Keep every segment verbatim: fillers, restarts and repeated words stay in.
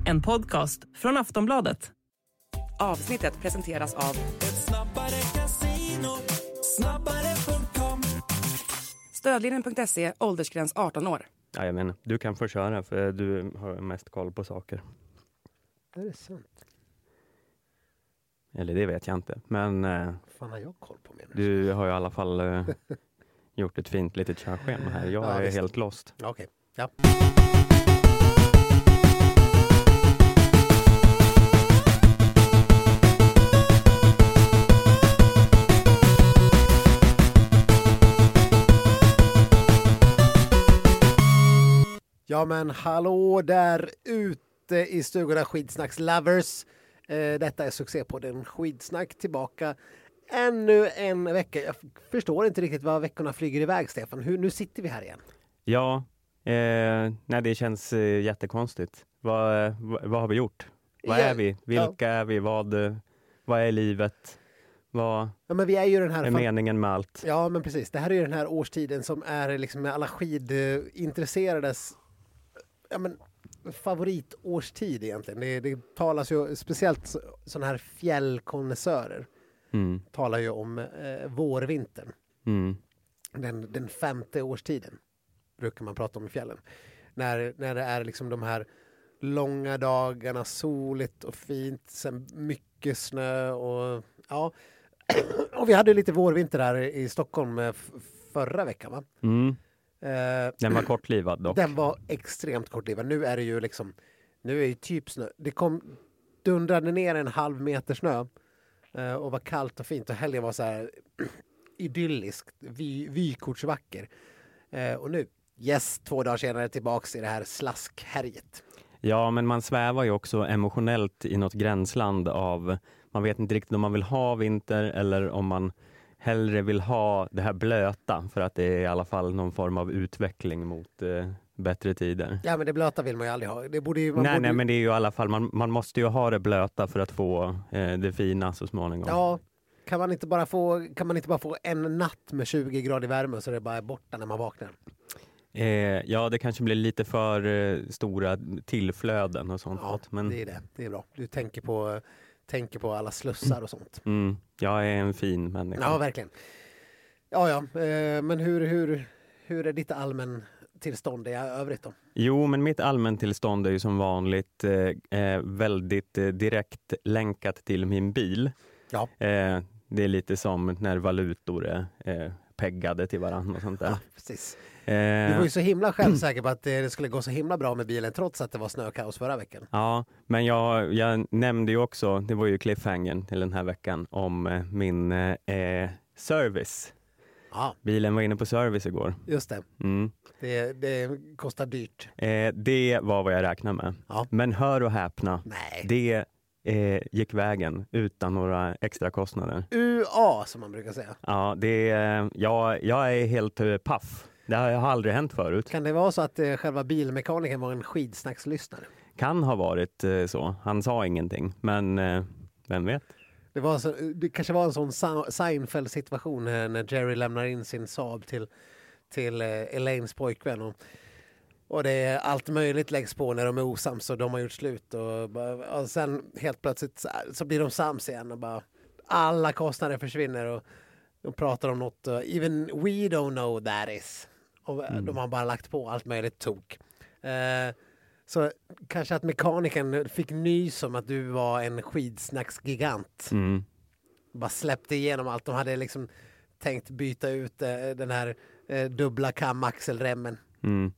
En podcast från Aftonbladet. Avsnittet presenteras av Ett snabbare casino, snabbare punkt com. Stödlinjen punkt se, åldersgräns arton år. Ja, jag menar, du kan få köra för du har mest koll på saker. Är det sant? Eller det vet jag inte. Men eh, Fan har jag koll på mig? du har ju i alla fall eh, gjort ett fint litet körschema här. Jag Ja, är visst. helt lost. Okej, okay. Ja. Ja men hallå där ute i stugorna Skidsnacks-lovers. Eh, detta är succépodden Skidsnack tillbaka ännu en vecka. Jag f- förstår inte riktigt vad veckorna flyger iväg, Stefan. Hur, nu sitter vi här igen. Ja, eh, nej, det känns eh, jättekonstigt. Vad, vad, vad har vi gjort? Vad Ja, är vi? Vilka ja. är vi? Vad, eh, vad är livet? Vad Ja men vi är ju den här... är fan- meningen med allt? Ja men precis. Det här är ju den här årstiden som är liksom med alla skidintresserades ja, men, favoritårstid egentligen. Det, det talas ju speciellt sådana här fjällkonnässörer Mm. talar ju om eh, vårvintern. Mm. Den, den femte årstiden brukar man prata om i fjällen. När, när det är liksom de här långa dagarna, soligt och fint, sen mycket snö och ja. Och vi hade lite vårvinter här i Stockholm eh, f- förra veckan va? Mm. Eh, Den var kortlivad dock. Den var extremt kortlivad. Nu är det ju liksom, nu är ju typ snö. Det kom, dundrade ner en halv meter snö eh, och var kallt och fint och helgen var så här idylliskt, vy, vykortsvacker. Eh, och nu, yes, två dagar senare tillbaks i det här slaskhärjet. Ja, men man svävar ju också emotionellt i något gränsland av, man vet inte riktigt om man vill ha vinter eller om man hellre vill ha det här blöta för att det är i alla fall någon form av utveckling mot eh, bättre tider. Ja, men det blöta vill man ju aldrig ha. Det borde ju, man Nej, borde nej, ju, men det är ju i alla fall, man, man måste ju ha det blöta för att få eh, det fina så småningom. ja, kan man inte bara få, kan man inte bara få en natt med tjugo grader värme så det bara är borta när man vaknar? Eh, ja, det kanske blir lite för eh, stora tillflöden och sånt. Ja, men det är det. Det är bra. Du tänker på, tänker på alla slussar och sånt. mm, jag är en fin människa. Ja, verkligen. Ja, ja. Eh, men hur, hur, hur är ditt allmän tillstånd i övrigt då? Jo, men mitt allmäntillstånd är ju som vanligt eh, eh, väldigt eh, direkt länkat till min bil. Ja. Eh, det är lite som när valutor är eh, peggade till varandra och sånt där. Ja, precis. Eh, Du var ju så himla självsäker på att det skulle gå så himla bra med bilen trots att det var snökaos förra veckan. Ja, men jag, jag nämnde ju också, det var ju cliffhangern till den här veckan, om eh, min eh, service. Ja, Bilen var inne på service igår. just det. Mm. Det, det kostar dyrt. Eh, det var vad jag räknade med. Ja. Men hör och häpna, Nej. det eh, gick vägen utan några extra kostnader. U A som man brukar säga. Ja, det är, jag, jag är helt eh, paff. Det har, har aldrig hänt förut. Kan det vara så att eh, själva bilmekanikern var en skidsnackslyssnare? Kan ha varit eh, så. Han sa ingenting, men eh, vem vet? Det, var så, det kanske var en sån Sa- Seinfeld-situation eh, när Jerry lämnar in sin Saab till, till eh, Elaines pojkvän. Och, och det är allt möjligt läggs på när de är osams och de har gjort slut. Och, bara, och sen helt plötsligt så, så blir de sams igen och bara alla kostnader försvinner och de pratar om något. Uh, even we don't know that is. Och mm. de har bara lagt på allt möjligt tok. Eh, så kanske att mekanikern fick nys om att du var en skidsnacksgigant. Mm. Bara släppte igenom allt. De hade liksom tänkt byta ut eh, den här eh, dubbla kamaxelremmen. Mm.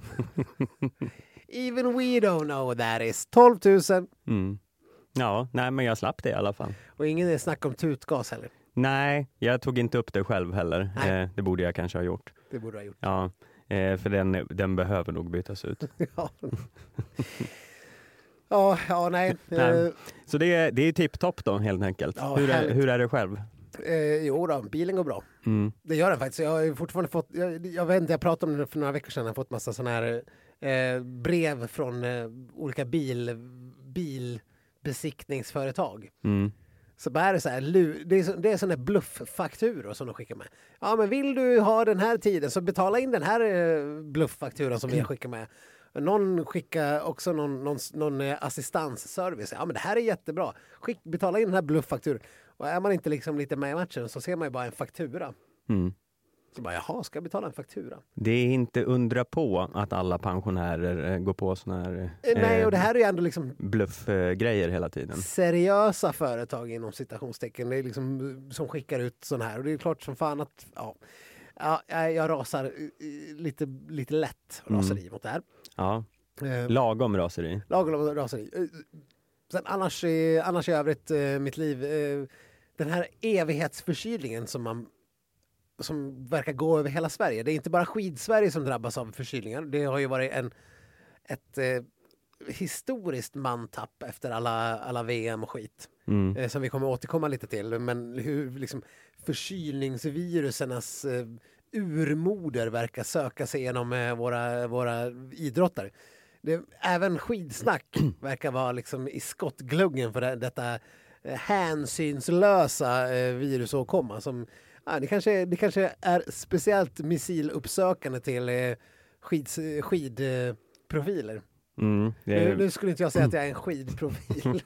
Even we don't know that is. tolv tusen. Mm. Ja, nej, men jag slapp det i alla fall. Och ingen snack om tutgas heller. Nej, jag tog inte upp det själv heller. Nej. Eh, det borde jag kanske ha gjort. Det borde du ha gjort. Ja, eh, för den, den behöver nog bytas ut. ja. ja, ja, nej. Nej. Eh, Så det är, det är tipptopp då, helt enkelt. Ja, hur, är, härligt. hur är det själv? eh, jo då, bilen går bra. Mm. Det gör den faktiskt. Jag har ju fortfarande fått, jag, jag vet inte, jag pratade om det för några veckor sedan. Jag har fått massa sådana här eh, brev från eh, olika bil, bilbesiktningsföretag. Mm. Så bara är det så här, lu- det är, så, det är sådana blufffakturor som de skickar med. Ja, men vill du ha den här tiden så betala in den här eh, blufffakturan som vi skickar med. Någon skickar också någon, någon, någon assistansservice. Ja, men det här är jättebra. Skick, betala in den här blufffakturan. Och är man inte liksom lite med i matchen så ser man ju bara en faktura. Mm. Så bara, jaha, ska jag betala en faktura? Det är inte undra på att alla pensionärer eh, går på såna här Eh, Nej, och det här är ju ändå liksom bluffgrejer hela tiden. seriösa företag inom citationstecken. Det är liksom som skickar ut sån här. Och det är klart som fan att ja, ja, jag jag rasar eh, lite, lite lätt raseri Mm. mot det här. Ja, Eh, lagom raseri. Lagom raseri. Eh, Sen annars, eh, annars i övrigt eh, mitt liv, eh, den här evighetsförkylningen som man som verkar gå över hela Sverige. Det är inte bara Skidsverige som drabbas av förkylningar. Det har ju varit en, ett eh, historiskt mantapp efter alla, alla V M och skit. Mm. Eh, som vi kommer återkomma lite till. Men hur liksom, förkylningsvirusernas eh, urmoder verkar söka sig genom eh, våra, våra idrottare. Det, även skidsnack verkar vara liksom i skottgluggen för det, detta eh, hänsynslösa eh, virusåkomma som ja, det, kanske, det kanske är speciellt missiluppsökande till eh, skids, skidprofiler. Mm. Det Nu, är, nu skulle inte jag säga att jag är en skidprofil.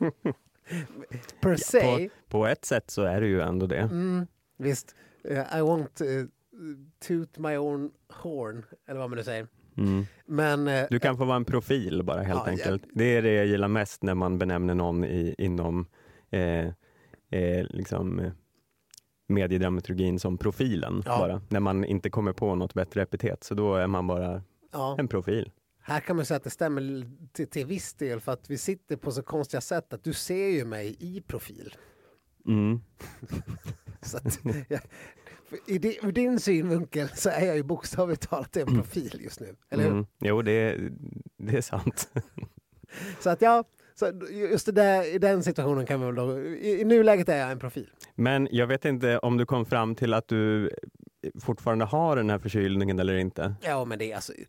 Per se. på, på ett sätt så är det ju ändå det. Mm, visst. Uh, I won't uh, toot my own horn, eller vad man nu säger. Mm. Men, uh, Du kan få vara en profil bara helt Ja, enkelt. Det är det jag gillar mest när man benämner någon i, inom eh, eh, liksom, eh, mediedramaturgin som profilen. Ja. Bara. När man inte kommer på något bättre epitet. Så då är man bara ja. en profil. Här kan man säga att det stämmer till, till viss del för att vi sitter på så konstiga sätt att du ser ju mig i profil. Mm. Så att, ja, i, din, I din synvinkel så är jag ju bokstavligt talat en profil just nu. Eller hur? Mm. Jo, det är, det är sant. Så att ja, så just det där, i den situationen kan vi väl då, i, i nuläget är jag en profil. Men jag vet inte om du kom fram till att du fortfarande har den här förkylningen eller inte. Ja, men det är alltså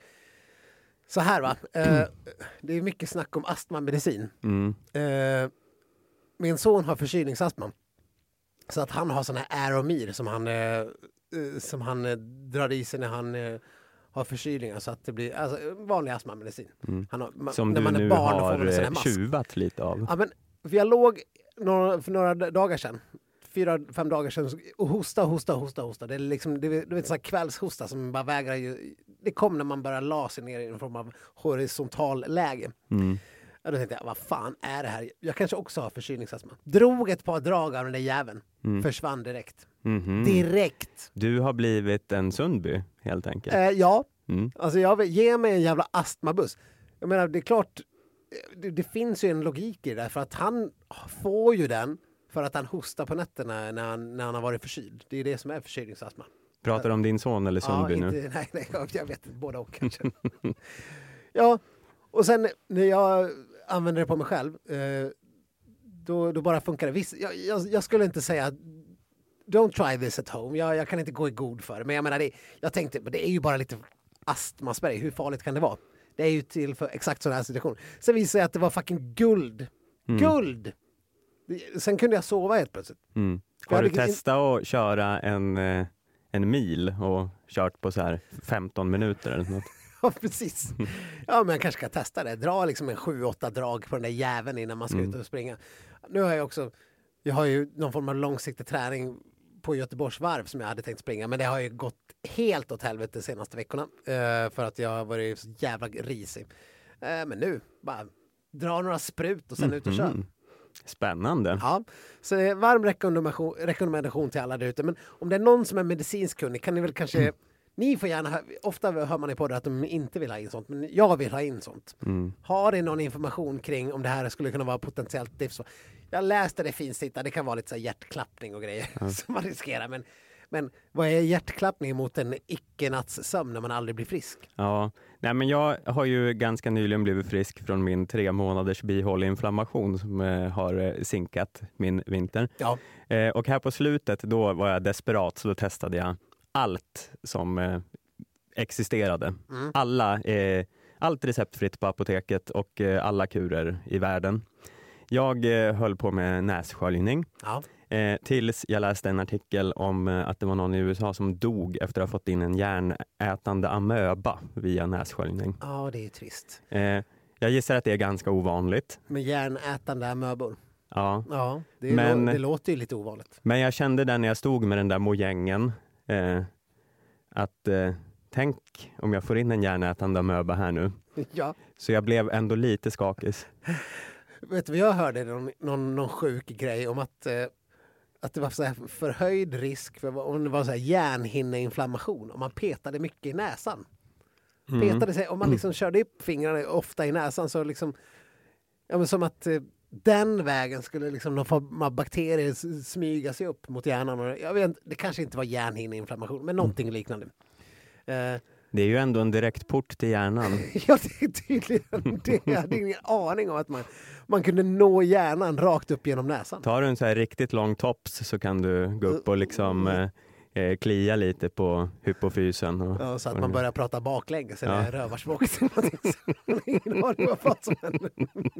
så här va. Eh, det är mycket snack om astmamedicin. Mm. Eh, min son har förkylningsastma. Så att han har såna här Aeromir som han, eh, eh, som han eh, drar i sig när han eh, har förkylningar. Så att det blir alltså, vanlig astmamedicin. Mm. Han har, man, Som när du man är nu barn får man har en sån här eh, mask. tjuvat lite av. Ja, men, för jag låg några, för några dagar sedan, fyra, fem dagar sedan och hosta, hosta, hosta, hosta. Det är liksom, det, du vet, en sån här kvällshosta som bara vägrar ju. Det kom när man börjar la sig ner i en form av horisontal läge. Mm. Och då tänkte jag, vad fan är det här? Jag kanske också har förkylningsastma. Drog ett par drag av den där jäveln. Mm. Försvann direkt. Mhm. Direkt. Du har blivit en Sundby helt enkelt. Eh, ja, Mm. alltså jag vill, ge mig en jävla astmabuss. Jag menar, det är klart, det, det finns ju en logik i det där. För att han får ju den för att han hostar på nätterna när han, när han har varit förkyld. Det är det som är förkylningsastma. Pratar du om din son eller Sundby ja, nu? inte, nej, nej, jag- jag vet inte, båda och kanske. Ja, och sen när jag använder det på mig själv, eh, då, då bara funkar det. Visst, jag, jag, jag skulle inte säga don't try this at home. Jag, jag kan inte gå i god för det. Men jag menar, det, jag tänkte, det är ju bara lite astmaspray. Hur farligt kan det vara? Det är ju till för exakt sådana här situationer. Sen visade jag att det var fucking guld. Mm. Guld! Det- Sen kunde jag sova helt plötsligt. Mm. Jag Har du hade- testat att köra en, eh, en mil och kört på så här femton minuter eller något? Ja, precis. Ja, men jag kanske ska testa det. Dra liksom en sju åtta drag på den där jäveln innan man ska Mm. ut och springa. Nu har jag också, jag har ju någon form av långsiktig träning på Göteborgs varv som jag hade tänkt springa. Men det har ju gått helt åt helvete de senaste veckorna. Eh, för att jag har varit så jävla risig. Eh, men nu, bara dra några sprut och sen ut och kör. Mhm. Spännande. Ja, så det är varm rekommendation, rekommendation till alla där ute. Men om det är någon som är medicinsk kunnig kan ni väl kanske, Mm. ni får gärna, hö- ofta hör man i poddar att de inte vill ha in sånt, men jag vill ha in sånt. Mm. Har ni någon information kring om det här skulle kunna vara potentiellt livsfarligt? Jag läste det finns titta, det kan vara lite så här hjärtklappning och grejer som man riskerar. Men, men vad är hjärtklappning mot en icke-nattssömn när man aldrig blir frisk? Ja, nej men jag har ju ganska nyligen blivit frisk från min tre månaders bihåleinflammation som eh, har eh, sinkat min vinter. Ja. Eh, och här på slutet då var jag desperat så då testade jag allt som eh, existerade. Mm. Alla, eh, allt receptfritt på apoteket och eh, alla kurer i världen. Jag eh, höll på med nässköljning. Ja. Eh, tills jag läste en artikel om eh, att det var någon i U S A som dog efter att ha fått in en hjärnätande amöba via nässköljning. Ja, det är trist. Eh, jag gissar att det är ganska ovanligt. Med hjärnätande amöbor. Ja. Ja, det, Men- lå- det låter ju lite ovanligt. Men jag kände där när jag stod med den där mojängen eh, att eh, tänk om jag får in en hjärnätande amöba här nu. Ja. Så jag blev ändå lite skakis. Vet du vad jag hörde? Någon, någon, någon sjuk grej om att, eh, att det var så här förhöjd risk för om det var så här hjärnhinneinflammation. Om man petade mycket i näsan. Mm. Petade sig, om man liksom körde upp fingrarna ofta i näsan så liksom, ja, men som att eh, den vägen skulle liksom någon form av bakterier s- smyga sig upp mot hjärnan. Och jag vet, det kanske inte var hjärnhinneinflammation, men någonting liknande. Eh, Det är ju ändå en direkt port till hjärnan. ja, det är tydligen det. Jag hade ingen aning om att man, man kunde nå hjärnan rakt upp genom näsan. Tar du en så här riktigt lång tops så kan du gå upp och liksom eh, eh, klia lite på hypofysen. Och, Ja, så att och- man börjar prata baklänges eller Ja. rövarspråket. Man har ingen aning vad fan som händer.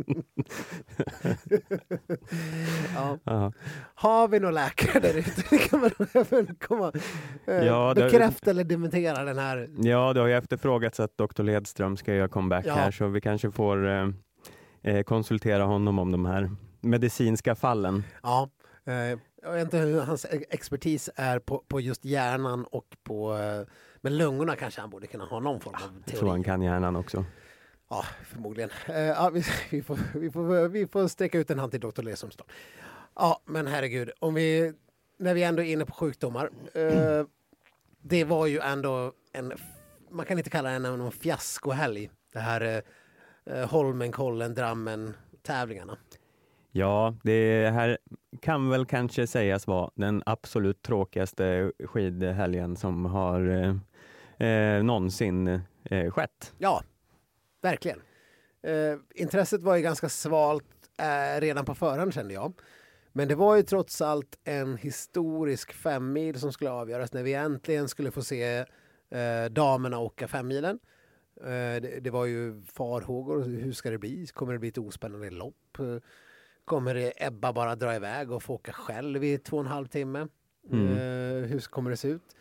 Ja. Ja. Har vi några läkare där ute? Det kan man även komma eh, Ja, det- bekräfta eller dementera den här. Ja, det har ju efterfrågats att doktor Ledström ska göra comeback Ja. här, så vi kanske får eh, eh, konsultera honom om de här medicinska fallen. Ja, eh, jag vet inte hur hans expertis är på, på just hjärnan och på... Eh, men lungorna kanske han borde kunna ha någon form av Jag tror han teori. kan hjärnan också. Ja, förmodligen. Eh, ja, vi, vi, får, vi, får, vi får sträcka ut en hand till doktor Ledström. Ja, men herregud. Om vi, när vi ändå är inne på sjukdomar. Eh, det var ju ändå en... Man kan inte kalla det en, en fiaskohelg. Det här eh, Holmenkollen, Drammen, tävlingarna. Ja, det här kan väl kanske sägas vara den absolut tråkigaste skidhelgen som har eh, eh, någonsin eh, skett. Ja, verkligen. Eh, intresset var ju ganska svalt eh, redan på förhand kände jag. Men det var ju trots allt en historisk femmil som skulle avgöras när vi äntligen skulle få se eh, damerna åka femmilen. Eh, det, det var ju farhågor. Hur ska det bli? Kommer det bli ett ospännande lopp? Eh, kommer det Ebba bara dra iväg och få åka själv i två och en halv timme? Mm. Eh, hur kommer det se ut?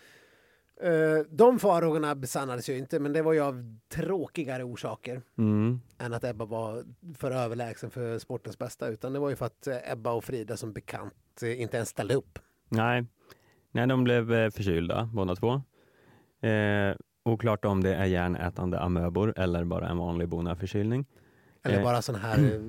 Uh, de farhågorna besannades ju inte, men det var ju av tråkigare orsaker Mm. än att Ebba var för överlägsen för sportens bästa, utan det var ju för att eh, Ebba och Frida som bekant eh, inte ens ställde upp. Nej. Nej, de blev eh, förkylda båda två. Eh, oklart om det är hjärnätande amöbor eller bara en vanlig bonaförkylning. Eller Eh. bara sån här eh,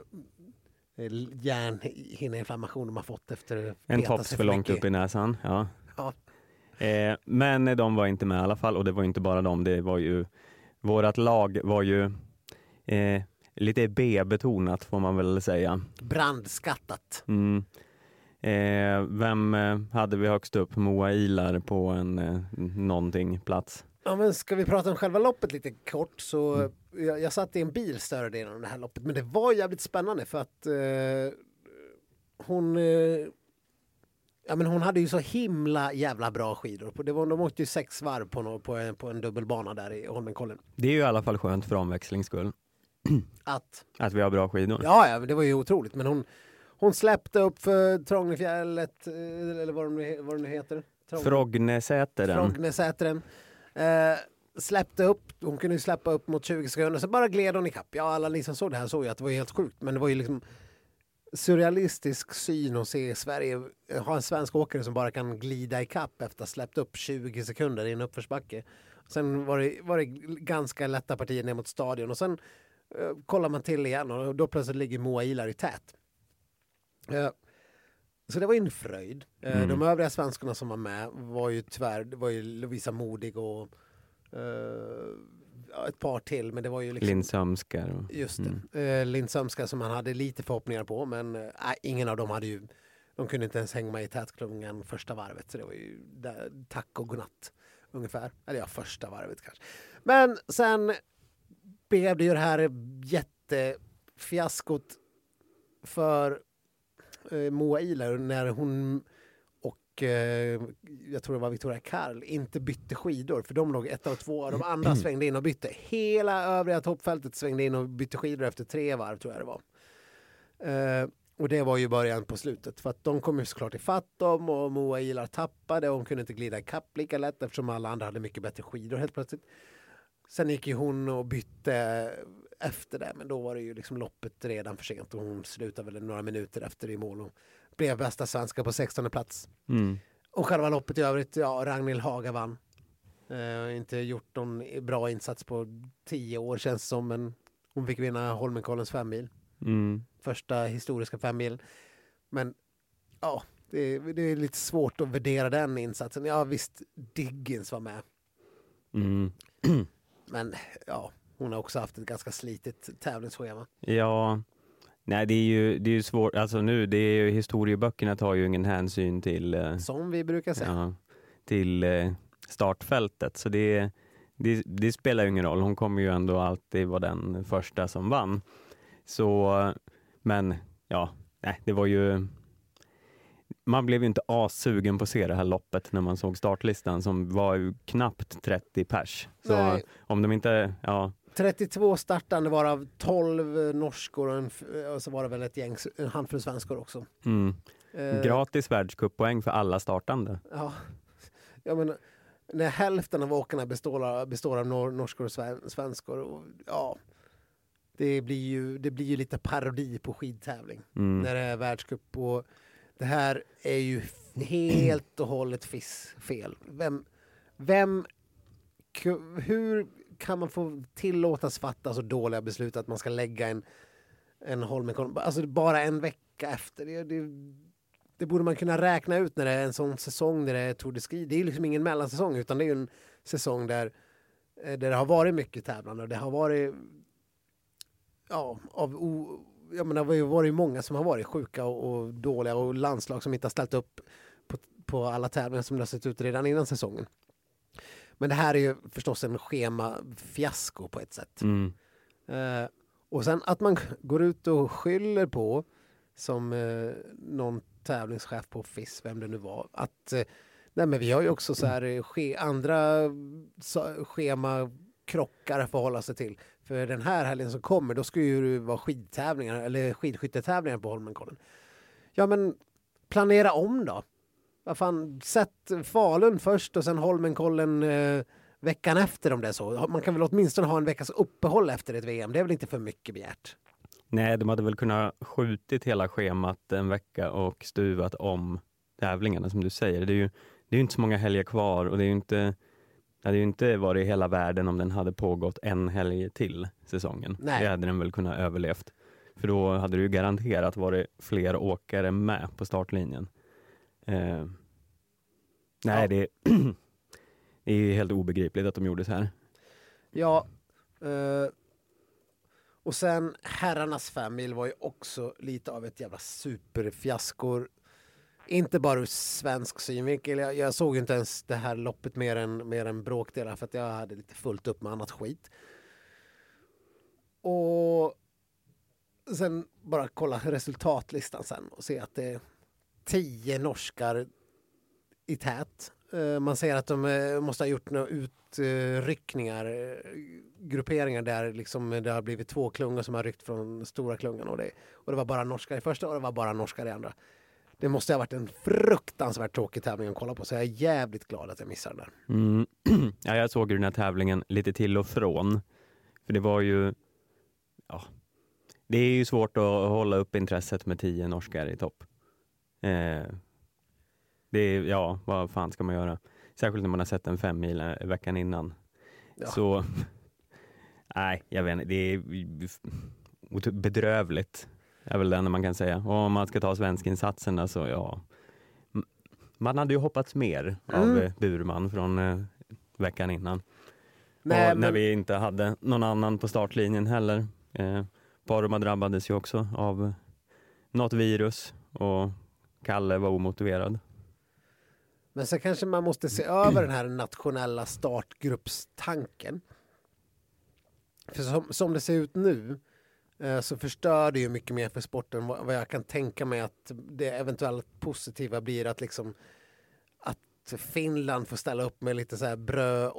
eh, hjärnhinneinflammation de har fått efter att En peta tops sig för långt mycket. upp i näsan. Ja. Ja. Eh, men de var inte med i alla fall, och det var inte bara dem. Det var ju, vårat lag var ju eh, lite B-betonat får man väl säga. Brandskattat. Mm. Eh, vem eh, hade vi högst upp? Moa Ilar på en eh, någonting plats. Ja, men ska vi prata om själva loppet lite kort så jag, jag satt i en bil större delen av det här loppet, men det var jävligt spännande för att eh, hon eh, ja, men hon hade ju så himla jävla bra skidor. På- Det var, de åkte ju sex varv på, no, på, en, på en dubbelbana där i Holmenkollen. Det är ju i alla fall skönt för omväxlings skull Att, att vi har bra skidor. ja, ja, det var ju otroligt, men hon, hon släppte upp för Trångnefjället, eh, eller vad de nu- vad det nu heter. Trång- Frognesäteren. Frognesäteren. Eh, släppte upp, hon kunde ju släppa upp mot tjugo sekunder, så bara gled hon ikapp. Ja, alla ni som såg det här såg ju att det var helt sjukt, men det var ju liksom surrealistisk syn att se Sverige ha en svensk åkare som bara kan glida ikapp efter att ha släppt upp tjugo sekunder i en uppförsbacke. Sen var det, var det ganska lätta partier ner mot stadion och sen eh, kollar man till igen och då plötsligt ligger Moa Ilar i tät. Eh, Så det var en fröjd. Eh, Mm. De övriga svenskarna som var med var ju tyvärr, det var ju Lovisa Modig och eh, ja, ett par till, men det var ju liksom... Linn Sömskar. och- Just Mm. det. Eh, Linn Sömska som man hade lite förhoppningar på, men eh, ingen av dem hade ju, de kunde inte ens hänga med i tätklungan första varvet, så det var ju där, tack och godnatt ungefär. Eller ja, första varvet kanske. Men sen blev det ju det här jättefiaskot för eh, Moa Ilar när hon och eh, jag tror det var Victoria Karl inte bytte skidor, för de låg ett och två, de andra svängde in och bytte. Hela övriga toppfältet svängde in och bytte skidor efter tre varv, tror jag det var. Eh, Och det var ju början på slutet. För att de kom ju såklart ifatt dem och Moa Ilar tappade och hon kunde inte glida i kapp lika lätt eftersom alla andra hade mycket bättre skidor helt plötsligt. Sen gick ju hon och bytte efter det, men då var det ju liksom loppet redan för sent och hon slutade väl några minuter efter i mål och blev bästa svenska på sextonde plats. Mm. Och själva loppet i övrigt, ja, Ragnhild Haga vann. Uh, inte gjort någon bra insats på tio år känns det som, men hon fick vinna Holmenkollens femmil. Mm. Första historiska femmil. Men ja, det, det är lite svårt att värdera den insatsen. Ja visst, Diggins var med. Mm. Men ja, hon har också haft ett ganska slitigt tävlingsschema. Ja, nej det är ju, det är ju svårt, alltså nu, det är ju, historieböckerna tar ju ingen hänsyn till eh, Som vi brukar säga. ja, till eh, startfältet, så det, det, det spelar ju ingen roll, hon kommer ju ändå alltid vara den första som vann. Så, men ja, nej, det var ju, man blev ju inte assugen på att se det här loppet när man såg startlistan som var ju knappt trettio pers. Så Nej. om de inte, ja. trettiotvå startande varav tolv norskor och, en, och så var det väl ett gäng, en handfull svenskor också. Mm. Eh, Gratis världscuppoäng för alla startande. Ja, ja men när hälften av åkarna består av, består av nor- norskor och sven- svenskor och, ja, det blir ju det blir ju lite parodi på skidtävling Mm. när det är världscup och det här är ju helt och hållet fiss fel. Vem, vem ku- hur kan man få tillåtas fatta så dåliga beslut att man ska lägga en en Holmenkollen, alltså bara en vecka efter det, det det borde man kunna räkna ut när det är en sån säsong där det är Tour de Ski. Det är ju liksom ingen mellansäsong utan det är ju en säsong där, där det har varit mycket tävlande och det har varit ja, av o, jag menar, det har varit många som har varit sjuka och, och dåliga och landslag som inte har ställt upp på, på alla tävlingar som det har sett ut redan innan säsongen. Men det här är ju förstås en schema-fiasko på ett sätt. Mm. Eh, och sen att man går ut och skyller på som eh, någon tävlingschef på F I S, vem det nu var, att eh, nej men vi har ju också så här eh, ske, andra så, schema krockar att förhålla sig till. För den här helgen som kommer, då ska ju det vara skidtävlingar eller skidskyttetävlingar på Holmenkollen. Ja men planera om då. Vad fan, sätt Falun först och sen Holmenkollen eh, veckan efter om det är så. Man kan väl åtminstone ha en veckas uppehåll efter ett V M. Det är väl inte för mycket begärt. Nej, de hade väl kunnat skjutit hela schemat en vecka och stuvat om tävlingarna som du säger. Det är ju, det är ju inte så många helger kvar och det är ju inte, det hade ju inte varit hela världen om den hade pågått en helg till säsongen. Nej. Det hade den väl kunnat överlevt. För då hade det ju garanterat varit fler åkare med på startlinjen. Eh, nej, Ja. det, det är ju helt obegripligt att de gjorde så här. Ja, eh, och sen herrarnas femmil var ju också lite av ett jävla superfiasko. Inte bara ur svensk synvinkel. Jag, jag såg inte ens det här loppet mer än, mer än bråkdelar för att jag hade lite fullt upp med annat skit. Och sen bara kolla resultatlistan sen och se att det är tio norskar i tät. Uh, man säger att de uh, måste ha gjort några utryckningar, uh, grupperingar där liksom det har blivit två klungor som har ryckt från stora klungan och det, och det var bara norskar i första och det var bara norskar i andra. Det måste ha varit en fruktansvärt tråkig tävling att kolla på så jag är jävligt glad att jag missade den där. Mm. Ja, jag såg ju den här tävlingen lite till och från. För det var ju, ja, det är ju svårt att hålla upp intresset med tio norskar i topp. Eh, det är, ja, vad fan ska man göra? Särskilt när man har sett en fem mil veckan innan. Ja. Så, nej, jag vet inte, det är bedrövligt. Är väl det enda man kan säga. Och om man ska ta svenskinsatserna så ja. Man hade ju hoppats mer av Mm. Burman från eh, veckan innan. Nej, och när men- vi inte hade någon annan på startlinjen heller. Eh, Parma drabbades ju också av något virus och Kalle var omotiverad. Men så kanske man måste se över den här nationella startgruppstanken. För som, som det ser ut nu eh, så förstör det ju mycket mer för sporten vad, vad jag kan tänka mig att det eventuellt positiva blir att liksom att Finland får ställa upp med lite så här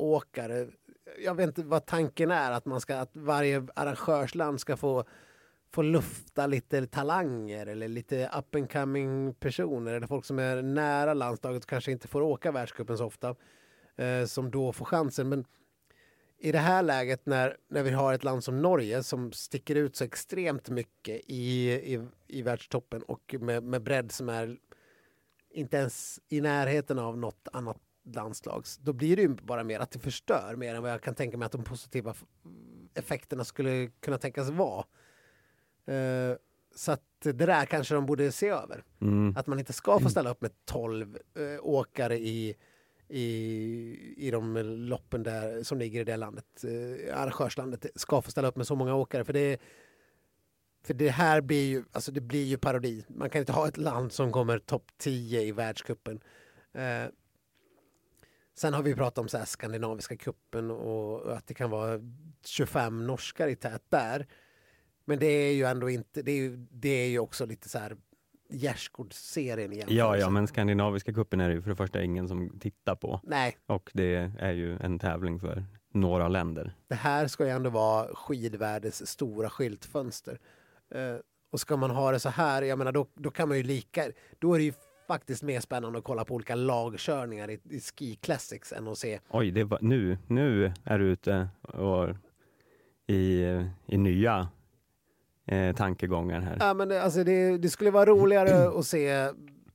bröåkare. Jag vet inte vad tanken är att man ska att varje arrangörsland ska få få lufta lite talanger eller lite up and coming personer eller folk som är nära landslaget och kanske inte får åka världscupen så ofta eh, som då får chansen. Men i det här läget när, när vi har ett land som Norge som sticker ut så extremt mycket i, i, i världstoppen och med, med bredd som är inte ens i närheten av något annat landslags, då blir det ju bara mer att det förstör mer än vad jag kan tänka mig att de positiva effekterna skulle kunna tänkas vara. Uh, så att det där kanske de borde se över. Mm. Att man inte ska få ställa upp med tolv uh, åkare i, i, i de loppen där, som ligger i det landet. Uh, arrangörslandet ska få ställa upp med så många åkare. För det, för det här blir ju, alltså det blir ju parodi. Man kan inte ha ett land som kommer topp tio i världscupen. Uh, sen har vi pratat om så här skandinaviska kuppen och att det kan vara tjugofem norskar i tät där. Men det är ju ändå inte, det är ju, det är ju också lite så här gärdsgårdsserien igen. Ja, ja, men skandinaviska kuppen är det ju för det första ingen som tittar på. Nej. Och det är ju en tävling för några länder. Det här ska ju ändå vara skidvärldens stora skyltfönster. Uh, och ska man ha det så här, jag menar då, då kan man ju lika, då är det ju faktiskt mer spännande att kolla på olika lagkörningar i, i Ski Classics än att se. Oj, det var, nu, nu är du ute och i, i nya eh, tankegångar här. Ja, men det, alltså det, det skulle vara roligare att se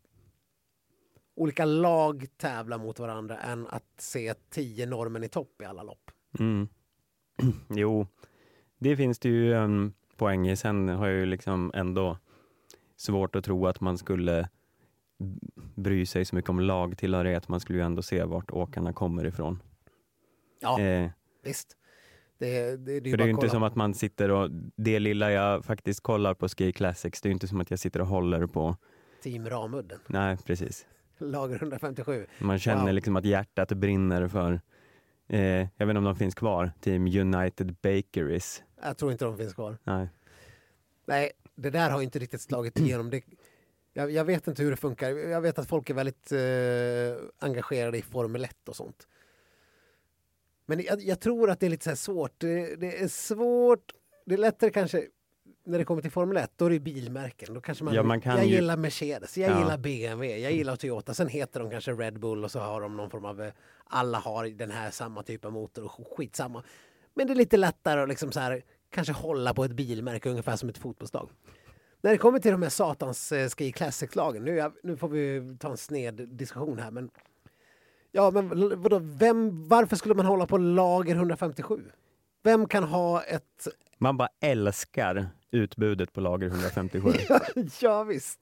olika lag tävla mot varandra än att se tio normen i topp i alla lopp. Mm. Jo, det finns det ju en poäng i. Sen har jag ju liksom ändå svårt att tro att man skulle bry sig så mycket om lagtillhörighet. Man skulle ju ändå se vart åkarna kommer ifrån. Ja, eh, visst. Det, det, det är för det är ju inte som att man sitter och det lilla jag faktiskt kollar på Ski Classics, det är ju inte som att jag sitter och håller på Team Ramudden. Nej, precis. Lager hundrafemtiosju. Man känner wow. liksom att hjärtat brinner för eh, jag vet inte om de finns kvar. Team United Bakeries. Jag tror inte de finns kvar. Nej. Nej, det där har inte riktigt slagit igenom. Det, jag, jag vet inte hur det funkar. Jag vet att folk är väldigt eh, engagerade i Formel ett och sånt. Men jag, jag tror att det är lite så här svårt. Det, det är svårt. Det är lättare kanske när det kommer till Formel ett. Då är det bilmärken. Då kanske man, ja, man kan jag ju... gillar Mercedes. Jag ja. gillar B M W. Jag gillar Toyota. Sen heter de kanske Red Bull och så har de någon form av... Alla har den här samma typ av motor och skitsamma. Men det är lite lättare att liksom så här, kanske hålla på ett bilmärke ungefär som ett fotbollslag. När det kommer till de här satans eh, Ski Classics-lagen. Nu, nu får vi ta en sned diskussion här. Men ja, men vadå, vem, varför skulle man hålla på lager hundrafemtiosju? Vem kan ha ett... Man bara älskar utbudet på lager hundrafemtiosju. ja, ja, visst.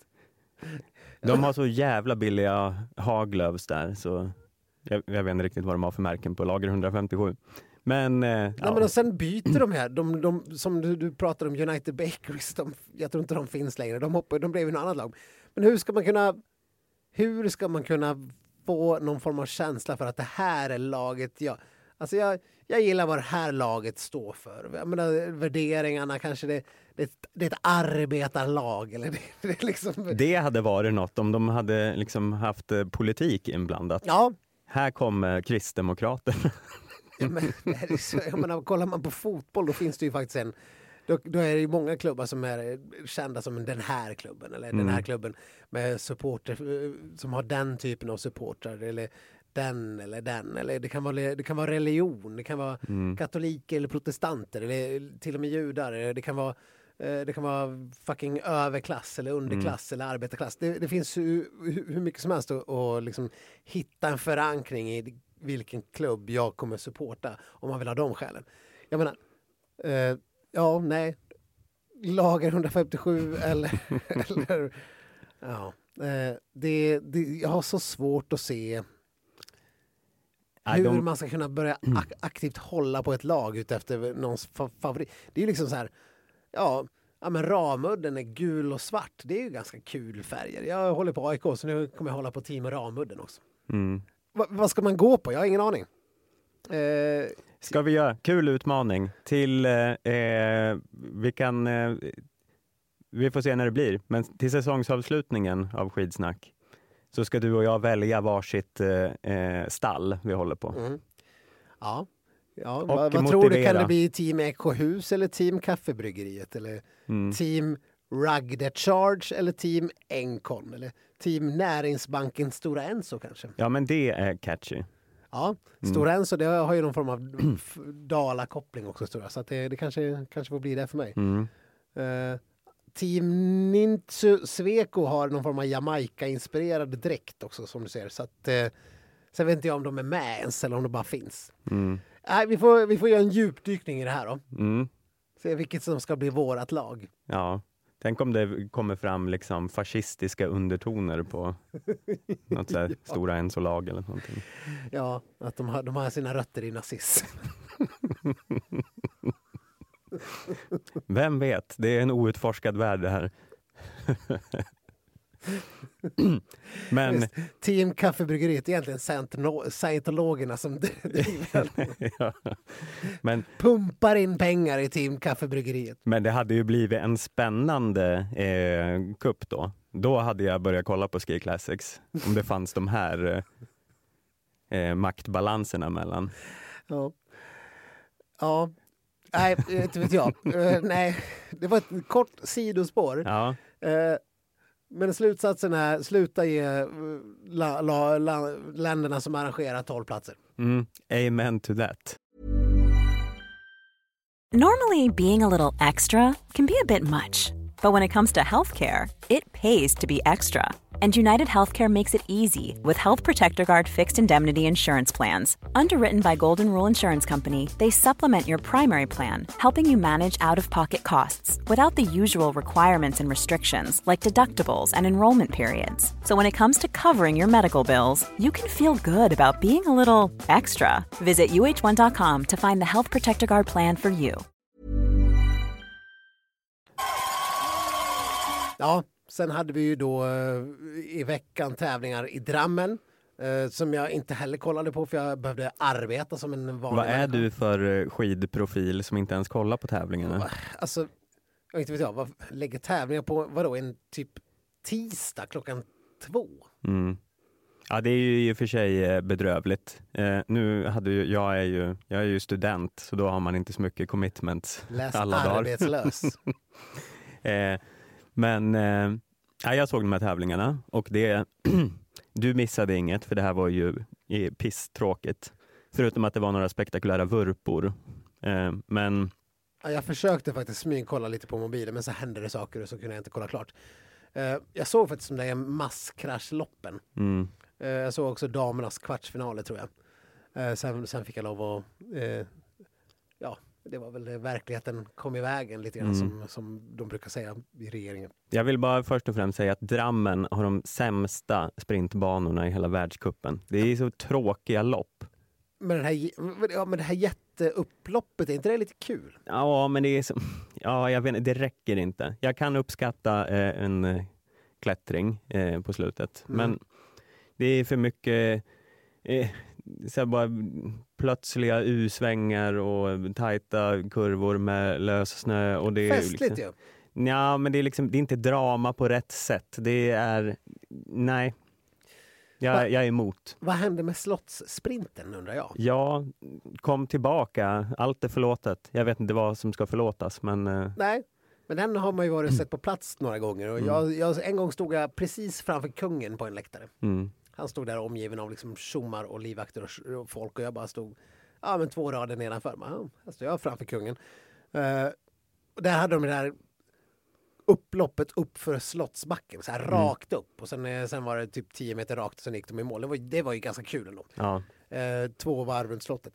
De har så jävla billiga haglövs där. Så jag, jag vet inte riktigt vad de har för märken på lager hundrafemtiosju. Men, eh, Nej, ja. men och sen byter de här. De, de, som du, du pratar om United Bakeries. De, jag tror inte de finns längre. De, hoppar, de blev ju något annat lag. Men hur ska man kunna... Hur ska man kunna få någon form av känsla för att det här är laget... Ja, alltså jag, jag gillar vad det här laget står för. Jag menar, värderingarna kanske det, det, det är ett arbetarlag. Eller det, det, är liksom... det hade varit något om de hade liksom haft politik inblandat. Ja. Här kommer kristdemokraterna. Ja, men, jag menar, kollar man på fotboll då finns det ju faktiskt en... Då, då är det ju många klubbar som är kända som den här klubben. Eller mm. den här klubben med supporter som har den typen av supportrar. Eller den eller den. Eller det kan vara, det kan vara religion. Det kan vara mm. katoliker eller protestanter. Eller till och med judar. Det kan vara, det kan vara fucking överklass eller underklass mm. eller arbetarklass. Det, det finns hur, hur mycket som helst att och liksom hitta en förankring i vilken klubb jag kommer supporta om man vill ha de skälen. Jag menar, eh, ja, nej. Lager hundrafemtiosju eller, eller ja. Eh, det, det, jag har så svårt att se hur de... man ska kunna börja ak- aktivt hålla på ett lag ut efter någons fa- favorit. Det är ju liksom så här, ja, ja men Ramudden är gul och svart. Det är ju ganska kul färger. Jag håller på A I K så nu kommer jag hålla på Team Ramudden också. Mm. Va, vad ska man gå på? Jag har ingen aning. Eh, Ska vi göra kul utmaning till eh, vi kan eh, vi får se när det blir, men till säsongsavslutningen av Skidsnack så ska du och jag välja varsitt eh, stall vi håller på. Mm. Ja, Ja, Och vad, vad tror du, motivera. kan det bli Team Ekohus eller Team Kaffebryggeriet eller Mm. Team Rugder Charge eller Team Encon eller Team Näringsbanken Stora Enso kanske? Ja, men det är catchy. Ja, Stora Enso det har ju någon form av f- Dala-koppling också, Stora, så att det, det kanske, kanske får bli det för mig. Mm. Eh, Team Nintsu Sweco har någon form av Jamaica-inspirerad dräkt också, som du ser. Så att, eh, sen vet inte jag om de är med ens eller om de bara finns. Mm. Nej, vi, får, vi får göra en djupdykning i det här då. Mm. Se vilket som ska bli vårat lag. Ja, tänk om det kommer fram liksom fascistiska undertoner på något så här Stora Enso-lag eller någonting. Ja, att de har, de har sina rötter i nazism. Vem vet? Det är en outforskad värld det här. Men Just, Team Kaffebryggeriet är egentligen scientolo- scientologerna som driver. ja. men, Pumpar in pengar i Team Kaffebryggeriet. men det hade ju blivit en spännande eh, kupp då. Då hade jag börjat kolla på Ski Classics. Om det fanns de här eh, maktbalanserna mellan. Ja. Ja. Nej, inte vet jag. Uh, nej, det var ett kort sidospår. Ja, Uh, men slutsatsen är, sluta ge uh, la, la, la, länderna som arrangerar tolv platser. mm, amen to that. Normally, being a little extra can be a bit much, but when it comes to healthcare, it pays to be extra. And United Healthcare makes it easy with Health Protector Guard fixed indemnity insurance plans. Underwritten by Golden Rule Insurance Company, they supplement your primary plan, helping you manage out-of-pocket costs without the usual requirements and restrictions like deductibles and enrollment periods. So when it comes to covering your medical bills, you can feel good about being a little extra. Visit U H one dot com to find the Health Protector Guard plan for you. Ja, sen hade vi ju då uh, i veckan tävlingar i Drammen. Uh, som jag inte heller kollade på för jag behövde arbeta som en vanlig Vad är människa. du för skidprofil som inte ens kollar på tävlingarna? Alltså, jag inte vet jag, vad lägger tävlingar på, vadå, en typ tisdag klockan två? Mm. Ja, det är ju i och för sig bedrövligt. Eh, nu hade ju, jag är ju jag är ju student, så då har man inte så mycket commitments Läs alla dagar. arbetslös. eh, men eh, ja, jag såg de här tävlingarna och det du missade inget, för det här var ju eh, pisstråkigt. Förutom att det var några spektakulära vurpor. Eh, men Ja, jag försökte faktiskt smygkolla lite på mobilen, men så hände det saker och så kunde jag inte kolla klart. Uh, jag såg faktiskt som det är masskraschloppen. mm, Uh, jag såg också damernas kvartsfinaler tror jag. Uh, sen, sen fick jag lov att... Uh, ja, det var väl det, verkligheten kom i vägen lite grann Mm. som, som de brukar säga i regeringen. jag vill bara först och främst säga att Drammen har de sämsta sprintbanorna i hela världscupen. Det är så tråkiga lopp. Men, den här, ja, men det här jätteupploppet, är inte det lite kul? Ja, men det är så, ja, jag vet inte, det räcker inte. Jag kan uppskatta eh, en eh, klättring eh, på slutet, Mm. men det är för mycket eh, så här bara plötsliga U-svängar och tajta kurvor med lös snö. Och det är Festligt liksom, ju. ja, men det är liksom, det är inte drama på rätt sätt. Det är, nej. Va? Jag, jag är emot. Vad hände med slottssprinten undrar jag? Ja, kom tillbaka. Allt är förlåtet. Jag vet inte vad som ska förlåtas, men eh, Nej, men den har man ju varit och sett på plats några gånger. Och jag, jag, en gång stod jag precis framför kungen på en läktare. mm, Han stod där omgiven av liksom tjommar och livvakter och, och folk och jag bara stod ja, men två rader nedanför mig. Ja, här står jag framför kungen. Uh, och där hade de det här upploppet upp för Slottsbacken, så här Mm. rakt upp. Och sen, eh, sen var det typ tio meter rakt och sen gick de i mål. Det var, det var ju ganska kul ändå. ja. Uh, två varv runt slottet.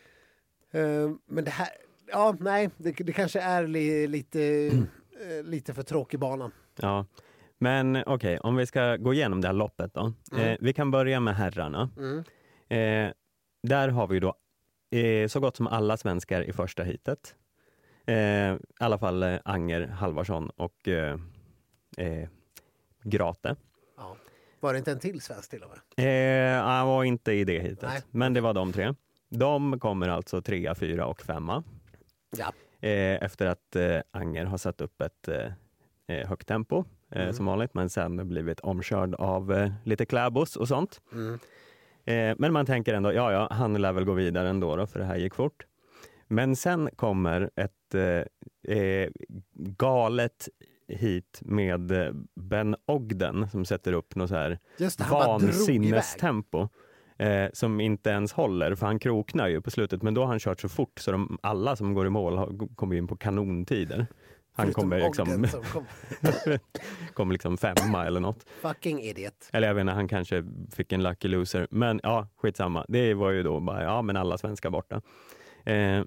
Uh, men det här, ja nej, det, det kanske är li, lite, uh, lite för tråkig bana. Ja, men okej, okay, om vi ska gå igenom det här loppet då. Mm. Eh, vi kan börja med herrarna. Mm. Eh, där har vi då eh, så gott som alla svenskar i första heatet. Eh, I alla fall eh, Anger, Halvarsson och eh, eh, Grate. Ja. Var det inte en till svensk till och med? Eh, han var inte i det heatet, Nej. men det var de tre. De kommer alltså trea, fyra och femma. Ja. Eh, efter att eh, Anger har satt upp ett eh, högt tempo eh, Mm. som vanligt, men sen blivit omkörd av eh, lite kläbos och sånt. Mm. Eh, men man tänker ändå, ja ja, han lär väl gå vidare ändå då, för det här gick fort. Men sen kommer ett eh, eh, galet hit med Ben Ogden som sätter upp något så här Just det, han bara drog iväg. vansinnestempo. Eh, som inte ens håller, för han kroknar ju på slutet, men då har han kört så fort så de, alla som går i mål har, kommer in på kanontider. Han Förutom kommer liksom, Ogden som kom. kommer liksom femma eller något. Fucking idiot. Eller jag vet inte, han kanske fick en lucky loser. Men ja, skitsamma. Det var ju då bara, ja men alla svenskar borta. Eh,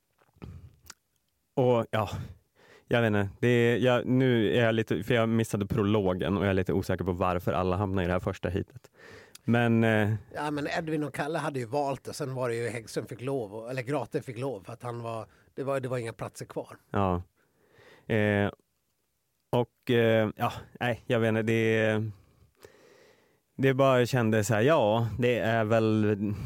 och ja, jag vet inte. Det är, jag, nu är jag lite, för jag missade prologen och jag är lite osäker på varför alla hamnar i det här första hitet. Men, eh, ja, men Edvin och Kalle hade ju valt det. Sen var det ju Häggström fick lov, eller Grate fick lov, för att han var, det var, det var inga platser kvar. Ja. Eh, och eh, ja, nej, jag vet inte, det, det bara kändes så här, ja, det är väl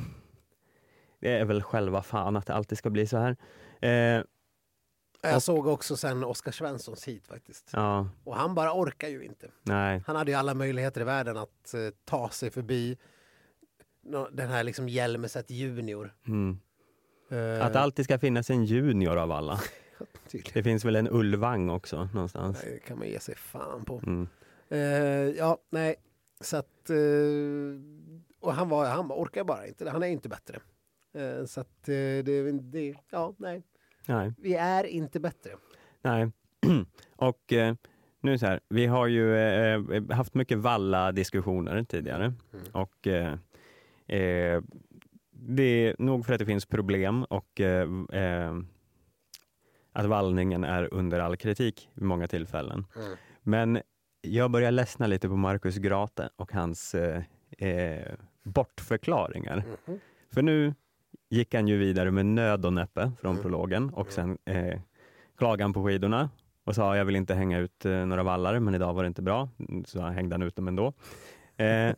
det är väl själva fan att det alltid ska bli så här. Eh, Jag och, såg också sen Oskar Svenssons hit faktiskt. ja, Och han bara orkar ju inte. nej, Han hade ju alla möjligheter i världen att uh, ta sig förbi no, den här liksom Hjelmeset junior. mm. Uh, Att det alltid ska finnas en junior av alla. tydligen. Det finns väl en Ulvang också någonstans. Det kan man ge sig fan på. Mm. Uh, ja, nej. Så att... Uh, och han var, han orkar bara inte. Han är inte bättre. Uh, så att uh, det, det... Ja, nej. Nej. Vi är inte bättre. Nej. Och eh, nu så här, vi har ju eh, haft mycket valla-diskussioner tidigare. Mm. Och eh, eh, det är nog för att det finns problem och eh, eh, att vallningen är under all kritik vid många tillfällen. Mm. Men jag börjar ledsna lite på Marcus Grate och hans eh, eh, bortförklaringar. Mm. För nu gick han ju vidare med nöd och näppe från Mm. prologen och sen eh, klagade han på skidorna och sa jag vill inte hänga ut eh, några vallare, men idag var det inte bra, så hängde han ut dem ändå. Eh,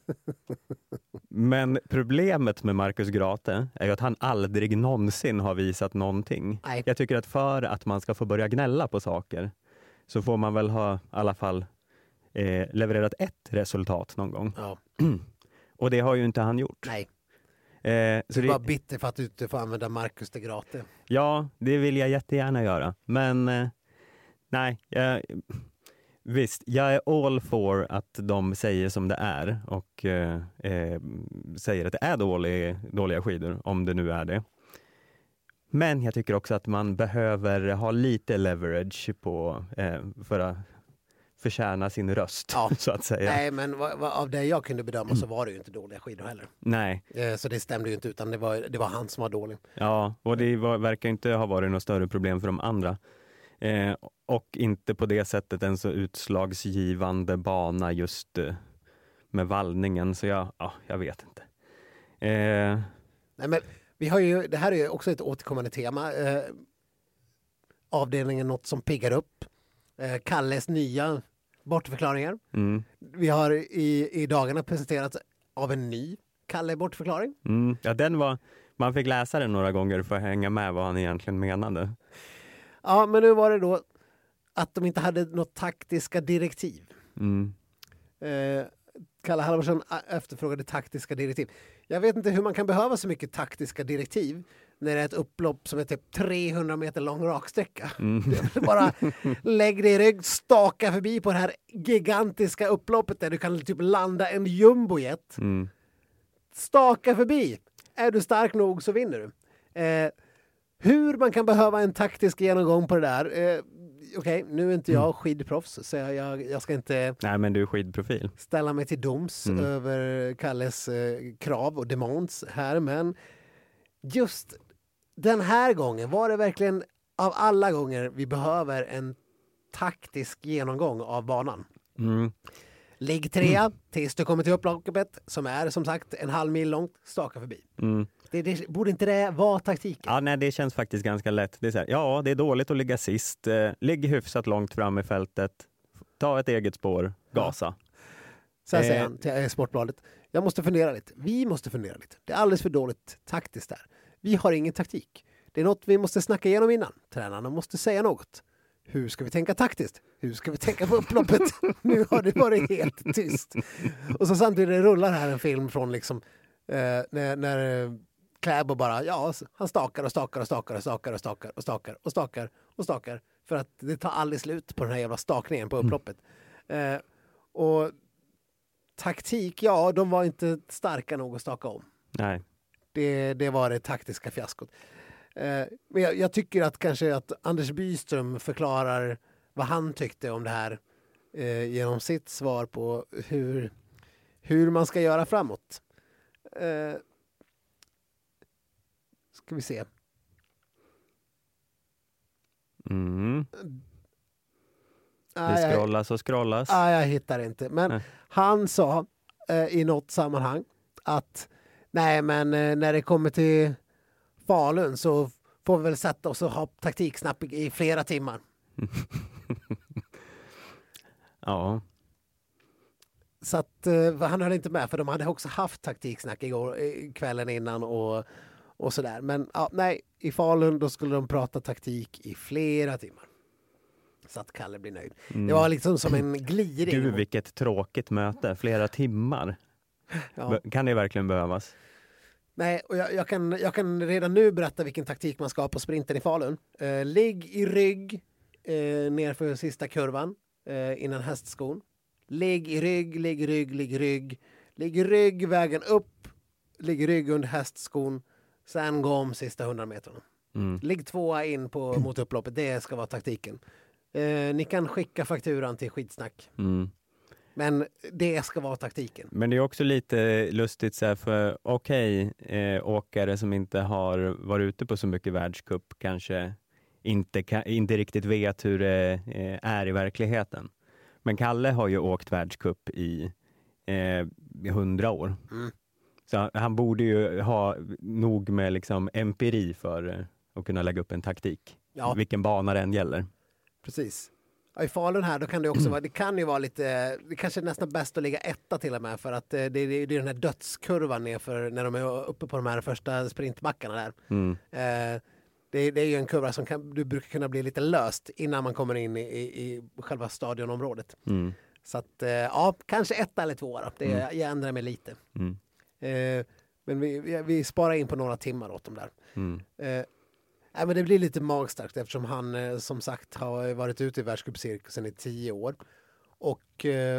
men problemet med Marcus Grate är ju att han aldrig någonsin har visat någonting. Nej. Jag tycker att för att man ska få börja gnälla på saker så får man väl ha i alla fall eh, levererat ett resultat någon gång. Ja. Och det har ju inte han gjort. Nej. Eh, så Du var det, bitter för att du inte får använda Marcus de Grate. ja, det vill jag jättegärna göra. Men eh, nej, jag, visst, jag är all for att de säger som det är och eh, eh, säger att det är dålig, dåliga skidor, om det nu är det. Men jag tycker också att man behöver ha lite leverage på, eh, för att förtjäna sin röst, Ja. så att säga. Nej, men vad, vad, av det jag kunde bedöma så var det ju inte dåliga skidor heller. Nej. Eh, så det stämde ju inte, utan det var, det var han som var dålig. Ja, och det var, verkar inte ha varit något större problem för de andra. Eh, och inte på det sättet en så utslagsgivande bana just eh, med vallningen. Så jag, ja, jag vet inte. Eh, Nej, men vi har ju, det här är ju också ett återkommande tema. Eh, avdelningen Något som piggar upp. Eh, Kalles nya bortförklaringar. mm, Vi har i, i dagarna presenterat av en ny Kalle bortförklaring. mm, ja, den var, man fick läsa den några gånger för att hänga med vad han egentligen menade. Ja, men nu var det då att de inte hade något taktiska direktiv. Mm, Eh, Kalle Halvarsson efterfrågade taktiska direktiv. Jag vet inte hur man kan behöva så mycket taktiska direktiv när det är ett upplopp som är typ trehundra meter lång raksträcka. mm, Bara lägg dig i rygg, staka förbi på det här gigantiska upploppet där du kan typ landa en jumbojet. mm, Staka förbi. Är du stark nog så vinner du. Eh, hur man kan behöva en taktisk genomgång på det där. Eh, Okej, okay, nu är inte jag skidproffs så jag, jag, jag ska inte nej, men du är skidprofil. ställa mig till doms Mm. över Kalles eh, krav och demands här, men just den här gången var det verkligen av alla gånger vi behöver en taktisk genomgång av banan. Mm, Ligg trea tills du kommer till upploppet som är som sagt en halv mil långt, staka förbi. mm. Det, det, borde inte det vara taktiken? Ja, nej, det känns faktiskt ganska lätt. Det är så här, ja, det är dåligt att ligga sist. Eh, ligg hyfsat långt fram i fältet. Ta ett eget spår. Gasa. Så här säger Eh. han till eh, Sportbladet. Jag måste fundera lite. Vi måste fundera lite. Det är alldeles för dåligt taktiskt där. Vi har ingen taktik. Det är något vi måste snacka igenom innan. Tränarna måste säga något. Hur ska vi tänka taktiskt? Hur ska vi tänka på upploppet? Nu har det varit helt tyst. Och så samtidigt rullar här en film från liksom Eh, när, när Kläbo bara, ja, han stakar och stakar och stakar och stakar och stakar och stakar och stakar och stakar för att det tar aldrig slut på den här jävla stakningen på upploppet. Mm. Eh, och taktik, ja, de var inte starka nog att staka om. Nej. Det, det var det taktiska fiaskot. Eh, men jag, jag tycker att kanske att Anders Byström förklarar vad han tyckte om det här eh, genom sitt svar på hur, hur man ska göra framåt. Eh, ska vi se. Mm. Ah, Det jag, scrollas och scrollas. ah, jag hittar inte. Men Nej. han sa eh, i något sammanhang att nej, men eh, när det kommer till Falun så får vi väl sätta oss och ha taktiksnapp i, i flera timmar. Ja. Så att eh, han höll inte med, för de hade också haft taktiksnack igår, eh, kvällen innan och, och sådär. Men ja, nej, i Falun då skulle de prata taktik i flera timmar. Så att Kalle blir nöjd. Mm. Det var liksom som en gliring. Gud, vilket tråkigt möte. Flera timmar. Ja. Kan det verkligen behövas? Nej, och jag, jag, kan, jag kan redan nu berätta vilken taktik man ska ha på sprinten i Falun. Eh, ligg i rygg eh, nerför sista kurvan eh, innan hästskon. Ligg i rygg, ligg i rygg, ligg i rygg. Ligg i rygg, vägen upp. Ligg i rygg under hästskon. Sen gå om sista hundra meterna. Mm. Ligg tvåa in på, mot upploppet. Det ska vara taktiken. Eh, ni kan skicka fakturan till Skitsnack. Mm. Men det ska vara taktiken. Men det är också lite lustigt så här, för okej, okay, eh, åkare som inte har varit ute på så mycket världscup kanske inte, kan, inte riktigt vet hur det eh, är i verkligheten. Men Kalle har ju åkt världscup i eh, hundra år. Mm. Så han borde ju ha nog med liksom empiri för eh, att kunna lägga upp en taktik. Ja. Vilken bana den gäller. Precis. Ja, i Falun här, då kan det också vara, det kan ju vara lite, det kanske är nästan bäst att ligga etta till och med, för att det, det, det är den här dödskurvan nerför när de är uppe på de här första sprintbackarna där. Mm. Eh, det, det är ju en kurva som kan, du brukar kunna bli lite löst innan man kommer in i, i, i själva stadionområdet. Mm. Så att, eh, ja, kanske ett eller två då. Det, Mm. Jag ändrar mig lite. Mm. Eh, men vi, vi, vi sparar in på några timmar åt dem där. Mm. Eh, Nej, men det blir lite magstarkt eftersom han eh, som sagt har varit ute i världscupcirkusen i tio år. Och eh,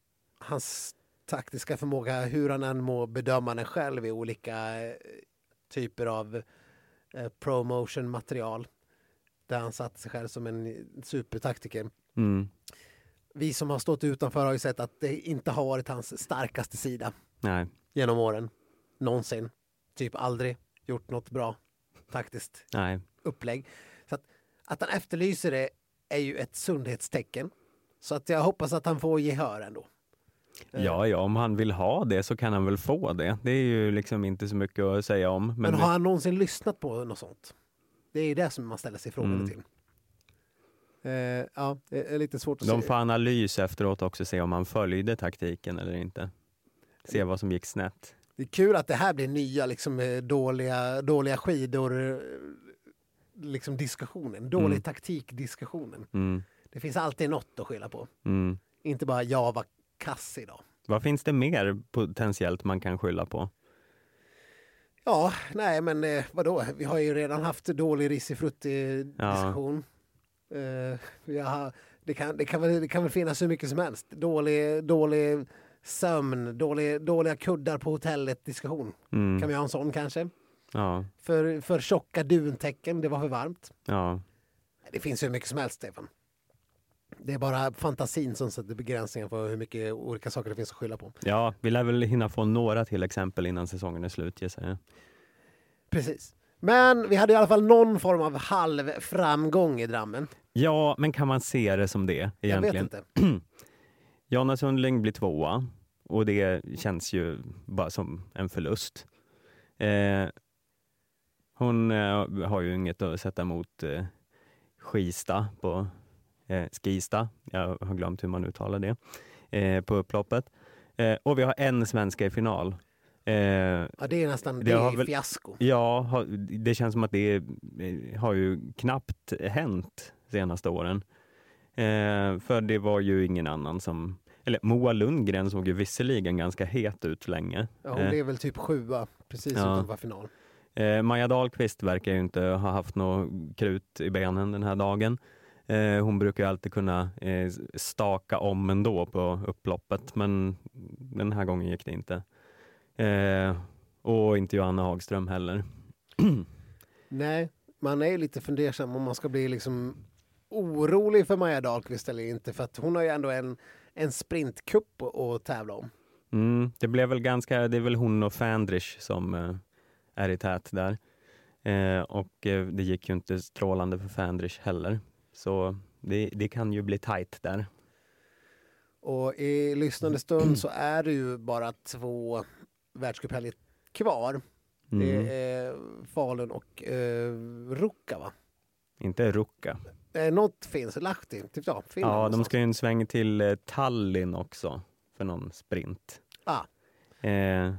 hans taktiska förmåga, hur han än må bedöma den själv i olika eh, typer av eh, promotion-material. Där han satt sig själv som en supertaktiker. Mm. Vi som har stått utanför har ju sett att det inte har varit hans starkaste sida Nej. genom åren. Någonsin. Typ aldrig gjort något bra taktiskt Nej. upplägg. Så att, att han efterlyser det är ju ett sundhetstecken. Så att jag hoppas att han får gehör ändå. Ja, ja, om han vill ha det så kan han väl få det. Det är ju liksom inte så mycket att säga om. Men, Men har det... han någonsin lyssnat på något sånt? Det är ju det som man ställer sig frågan Mm. till. Eh, ja, det är lite svårt att De se. får analys efteråt också, se om han följde taktiken eller inte. Se vad som gick snett. Det är kul att det här blir nya liksom, eh, dåliga, dåliga skidor eh, liksom diskussionen. Dålig Mm. taktikdiskussionen. Mm. Det finns alltid något att skylla på. Mm. Inte bara jag var kass idag. Vad finns det mer potentiellt man kan skylla på? Ja, nej men eh, vadå? Vi har ju redan haft dålig risifrutti diskussion. Eh, vi har, det, kan, det, kan väl, det kan väl finnas hur mycket som helst. Dålig, dålig sömn, dålig, dåliga kuddar på hotellet diskussion. Mm. Kan vi ha en sån kanske? Ja, För, för tjocka duntäcken, det var för varmt. ja. Det finns hur mycket som helst, Stefan. Det är bara fantasin som sätter begränsningar för hur mycket olika saker det finns att skylla på. Ja, vi lär väl hinna få några till exempel innan säsongen är slut, gissar jag. Precis. Men vi hade i alla fall någon form av halvframgång i Drammen. Ja, men kan man se det som det egentligen? Jag vet inte. Jonna Sundling blir tvåa och det känns ju bara som en förlust. Eh, hon eh, har ju inget att sätta emot eh, Skista på eh, Skista. Jag har glömt hur man uttalar det eh, på upploppet. Eh, och vi har en svenska i final. Eh, Ja, det är nästan Det det har är väl- fiasko. ja, ha- det känns som att det eh, har ju knappt hänt senaste åren. Eh, för det var ju ingen annan som... eller Moa Lundgren såg ju visserligen ganska het ut länge. Ja, hon eh, blev väl typ sjua precis ja. utanför final. eh, Maja Dahlqvist verkar ju inte ha haft något krut i benen den här dagen. Eh, hon brukar ju alltid kunna eh, staka om ändå på upploppet, men den här gången gick det inte. Eh, och inte Johanna Hagström heller. Nej, man är ju lite fundersam om man ska bli liksom orolig för Maja Dahlqvist eller inte, för att hon har ju ändå en, en sprintcup att, att tävla om. Mm, det blev väl ganska, det är väl hon och Fandrich som eh, är i tät där. Eh, och eh, det gick ju inte strålande för Fandrich heller. Så det, det kan ju bli tajt där. Och i lyssnande stund så är det ju bara två världscuphelger kvar. Mm. Det är Falun och eh, Ruka, va? Inte Ruka. Eh, något finns, Lahti, typ ja, Finland Ja, de någonstans. ska ju en sväng till eh, Tallinn också för någon sprint. Ah, Eh,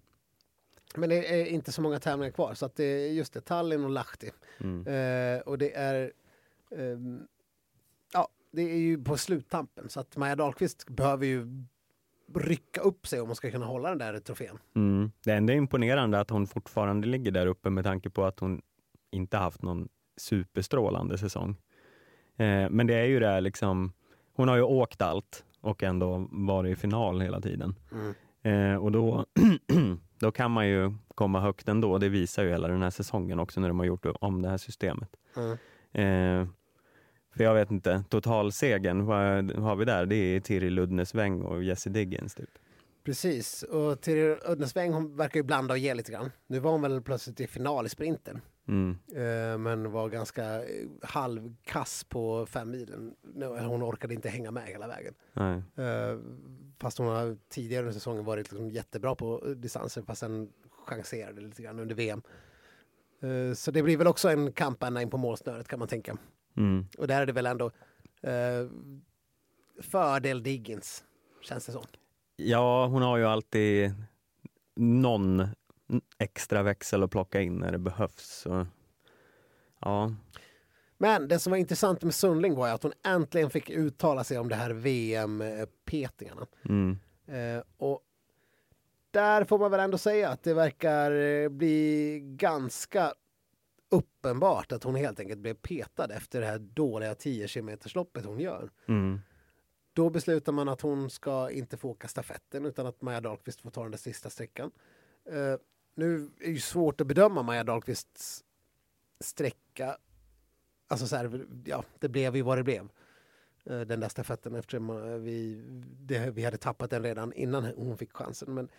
men det är inte så många tävlingar kvar, så att det är just det, Tallinn och Lahti. mm. Eh, och det är ehm, ja, det är ju på sluttampen, så att Maja Dahlqvist behöver ju rycka upp sig om man ska kunna hålla den där trofén. Mm. Det är ändå imponerande att hon fortfarande ligger där uppe med tanke på att hon inte haft någon superstrålande säsong. Eh, men det är ju det här liksom, hon har ju åkt allt och ändå varit i final hela tiden. Mm. Eh, och då, då kan man ju komma högt ändå. Det visar ju hela den här säsongen också när de har gjort om det här systemet. Mm. Eh, för jag vet inte, totalsegen, vad har vi där? Det är Tiril Ludnesväng och Jessie Diggins typ. Precis, och till Udnesväng, hon verkar ju blanda och ge lite grann. Nu var hon väl plötsligt i final i sprinten. Mm. Eh, men var ganska eh, halvkass på fem milen. Hon orkade inte hänga med hela vägen. Nej. Eh, fast hon har tidigare under säsongen varit liksom jättebra på distanser, fast sen chanserade lite grann under V M. Eh, så det blir väl också en kamp ända in på målsnöret, kan man tänka. Mm. Och där är det väl ändå eh, fördel Diggins, känns det som. Ja, hon har ju alltid någon extra växel att plocka in när det behövs. Så, ja. Men det som var intressant med Sundling var ju att hon äntligen fick uttala sig om det här V M-petningarna. Mm. Eh, och där får man väl ändå säga att det verkar eh, bli ganska uppenbart att hon helt enkelt blev petad efter det här dåliga tio kilometersloppet hon gör. Mm. Då beslutar man att hon ska inte få åka stafetten utan att Maja Dahlqvist får ta den där sista sträckan. Uh, nu är det ju svårt att bedöma Maja Dahlqvists sträcka. Alltså så här, ja, det blev ju vad det blev. Uh, den där stafetten, eftersom uh, vi, det, vi hade tappat den redan innan hon fick chansen. Men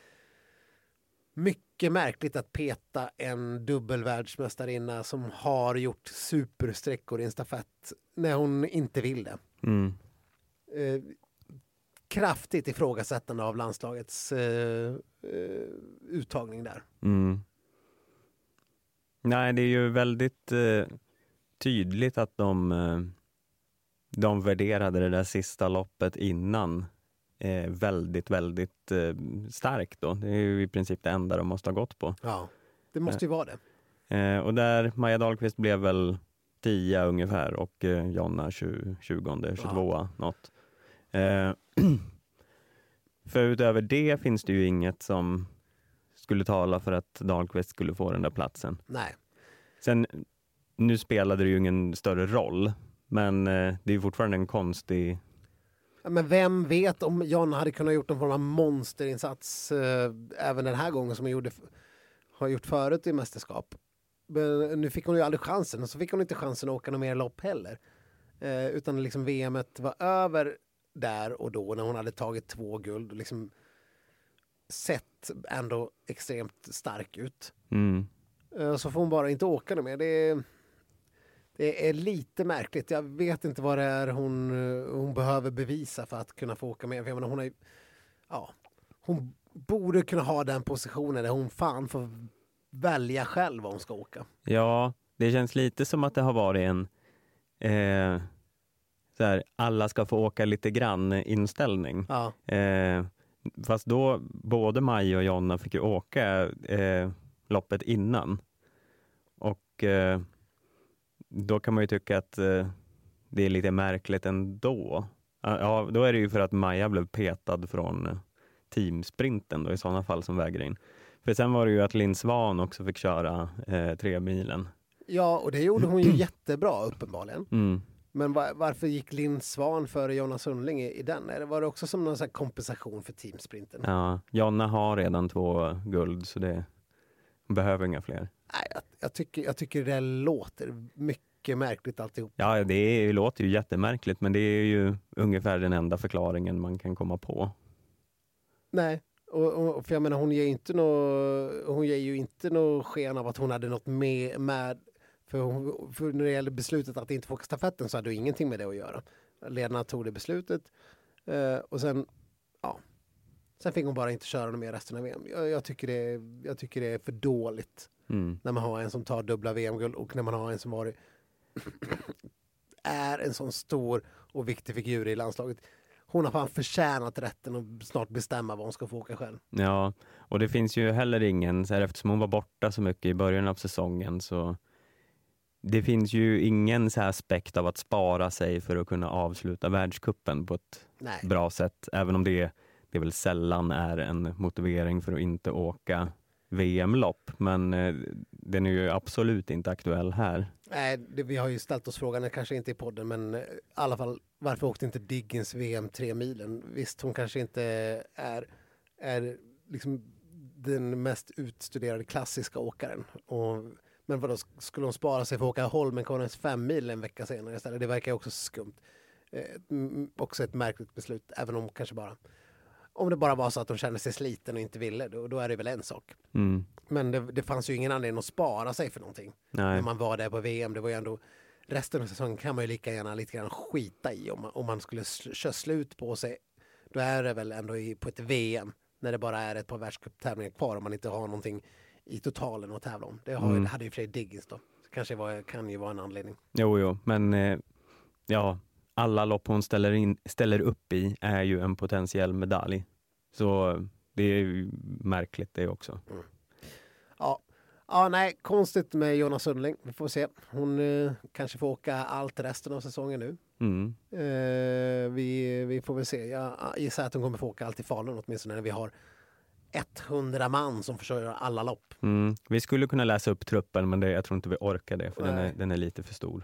mycket märkligt att peta en dubbelvärldsmästarinna som har gjort supersträckor i en stafett när hon inte vill det. Mm. Eh, kraftigt ifrågasättande av landslagets eh, eh, uttagning där. Mm. Nej, det är ju väldigt eh, tydligt att de, eh, de värderade det där sista loppet innan eh, väldigt, väldigt eh, starkt då. Det är ju i princip det enda de måste ha gått på. Ja, det måste ju vara det. Eh, och där Maja Dahlqvist blev väl tio ungefär och eh, Jonna tjugo, tjugonde, tjugotvåa något. Eh, för utöver det finns det ju inget som skulle tala för att Dahlqvist skulle få den där platsen. Nej. Sen, nu spelade det ju ingen större roll, men eh, det är ju fortfarande en konstig... Ja, men vem vet om Jonna hade kunnat gjort någon form av monsterinsats eh, även den här gången som hon gjorde, har gjort förut i mästerskap. Men nu fick hon ju aldrig chansen, och så fick hon inte chansen att åka något mer lopp heller. Eh, utan liksom V M:et var över där och då när hon hade tagit två guld och liksom sett ändå extremt stark ut. Mm. Eh, så får hon bara inte åka något mer. Det är, det är lite märkligt. Jag vet inte vad det är hon, hon behöver bevisa för att kunna få åka med. För jag menar, hon, är, ja, hon borde kunna ha den positionen där hon fan får välja själv om hon ska åka. Ja, det känns lite som att det har varit en eh, så här, alla ska få åka lite grann inställning. Ja. Eh, fast då både Maja och Jonna fick ju åka eh, loppet innan. Och eh, då kan man ju tycka att eh, det är lite märkligt ändå. Ja, då är det ju för att Maja blev petad från teamsprinten då, i sådana fall som väger in. För sen var det ju att Linn Svan också fick köra eh, tre milen. Ja, och det gjorde hon ju jättebra uppenbarligen. Mm. Men var, varför gick Linn Svan före Jonna Sundling i, i den? Är det, var det också som någon sån här kompensation för teamsprinten? Ja, Jonna har redan två guld så det behöver inga fler. Nej, jag, jag, tycker, jag tycker det låter mycket märkligt alltihop. Ja, det är, låter ju jättemärkligt, men det är ju ungefär den enda förklaringen man kan komma på. Nej, och, och, för jag menar hon ger ju inte nå, hon ger ju inte något sken av att hon hade något med, med för, hon, för när det gäller beslutet att inte få åka stafetten så hade det ingenting med det att göra. Ledarna tog det beslutet eh, och sen, ja, sen fick hon bara inte köra något mer resten av V M. Jag, jag, tycker, det, jag tycker det är för dåligt Mm. när man har en som tar dubbla V M-guld och när man har en som varit är en sån stor och viktig figur i landslaget. Hon har fan förtjänat rätten att snart bestämma vad hon ska få åka själv. Ja, och det finns ju heller ingen, så här, eftersom hon var borta så mycket i början av säsongen, så det finns ju ingen så här aspekt av att spara sig för att kunna avsluta världskuppen på ett Nej. bra sätt, även om det, det väl sällan är en motivering för att inte åka V M-lopp, men eh, den är ju absolut inte aktuell här. Nej, det, vi har ju ställt oss frågan, det kanske inte i podden, men eh, i alla fall, varför åkte inte Diggins V M tre milen? Visst, hon kanske inte är, är liksom den mest utstuderade klassiska åkaren. Och, men vadå, skulle hon spara sig för att åka Holmenkollens fem mil en vecka senare istället? Det verkar ju också skumt. Eh, m- också ett märkligt beslut, även om kanske bara om det bara var så att hon kände sig sliten och inte ville, då, då är det väl en sak. Mm. Men det, det fanns ju ingen anledning att spara sig för någonting. Nej. När man var där på V M, det var ju ändå resten av säsongen kan man ju lika gärna lite grann skita i om man, om man skulle sl- köra slut på sig. Då är det väl ändå i, på ett V M när det bara är ett par världscuptävlingar kvar om man inte har någonting i totalen att tävla om. Det, har, Mm. det hade ju för Diggins då. Så kanske var, kan ju vara en anledning. Jo, jo, men eh, ja, alla lopp hon ställer, in, ställer upp i är ju en potentiell medalj. Så det är ju märkligt det också. Mm. Ja. Ja, nej, konstigt med Jonna Sundling. Vi får se. Hon eh, kanske får åka allt resten av säsongen nu. Mm. Eh, vi, vi får väl se. Jag gissar att hon kommer få åka allt i Falun åtminstone när vi har hundra man som försöker alla lopp. Mm. Vi skulle kunna läsa upp truppen, men det, jag tror inte vi orkar det, för den är, Nej. den är lite för stor.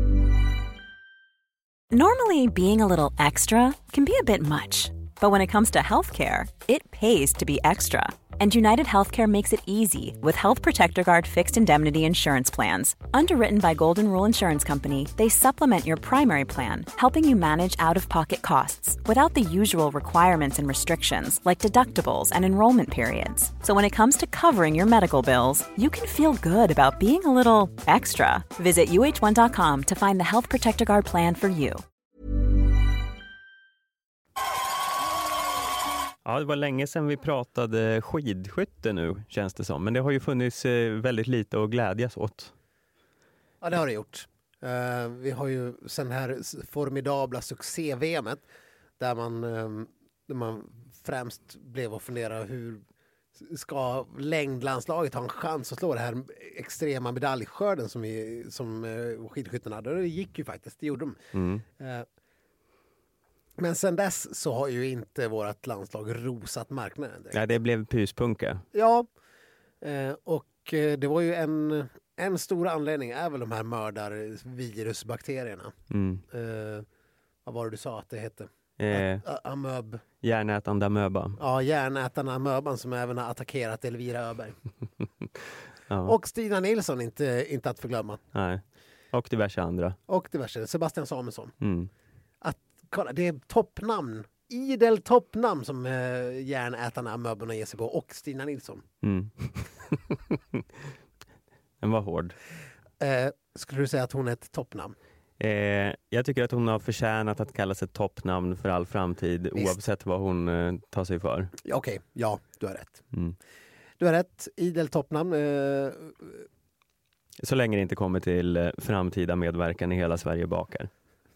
Normally, being a little extra can be a bit much. But when it comes to healthcare, it pays to be extra. And United Healthcare makes it easy with Health Protector Guard fixed indemnity insurance plans. Underwritten by Golden Rule Insurance Company, they supplement your primary plan, helping you manage out-of-pocket costs without the usual requirements and restrictions like deductibles and enrollment periods. So when it comes to covering your medical bills, you can feel good about being a little extra. Visit U H one dot com to find the Health Protector Guard plan for you. Ja, det var länge sedan vi pratade skidskytte nu, känns det som. Men det har ju funnits eh, väldigt lite att glädjas åt. Ja, det har det gjort. Uh, vi har ju sen här formidabla succé-V M-et där man, um, där man främst blev att fundera hur ska längdlandslaget ha en chans att slå det här extrema medaljskörden som, vi, som uh, skidskyttarna hade. Det gick ju faktiskt, det gjorde de. Mm. Uh, men sen dess så har ju inte vårt landslag rosat marknaden direkt. Ja, det blev pyspunka. Ja, eh, och eh, det var ju en, en stor anledning är väl de här mördarvirusbakterierna. Mm. Eh, vad var det du sa att det hette? Eh, A- a- amöb. järnätande amöba. Ja, järnätarna amöban som även har attackerat Elvira Öberg. Ja. Och Stina Nilsson, inte, inte att förglömma. Nej. Och diverse andra. Och diverse, Sebastian Samuelsson. Mm. Kolla, det är toppnamn. Idel toppnamn som eh, järnätarna amöborna ger sig på. Och Stina Nilsson. Mm. Den var hård. Eh, skulle du säga att hon är ett toppnamn? Eh, jag tycker att hon har förtjänat att kallas ett toppnamn för all framtid, Visst. oavsett vad hon eh, tar sig för. Ja, okej, ja, du har rätt. Mm. Du har rätt. Idel toppnamn. Eh, Så länge det inte kommer till eh, framtida medverkan i Hela Sverige bakar.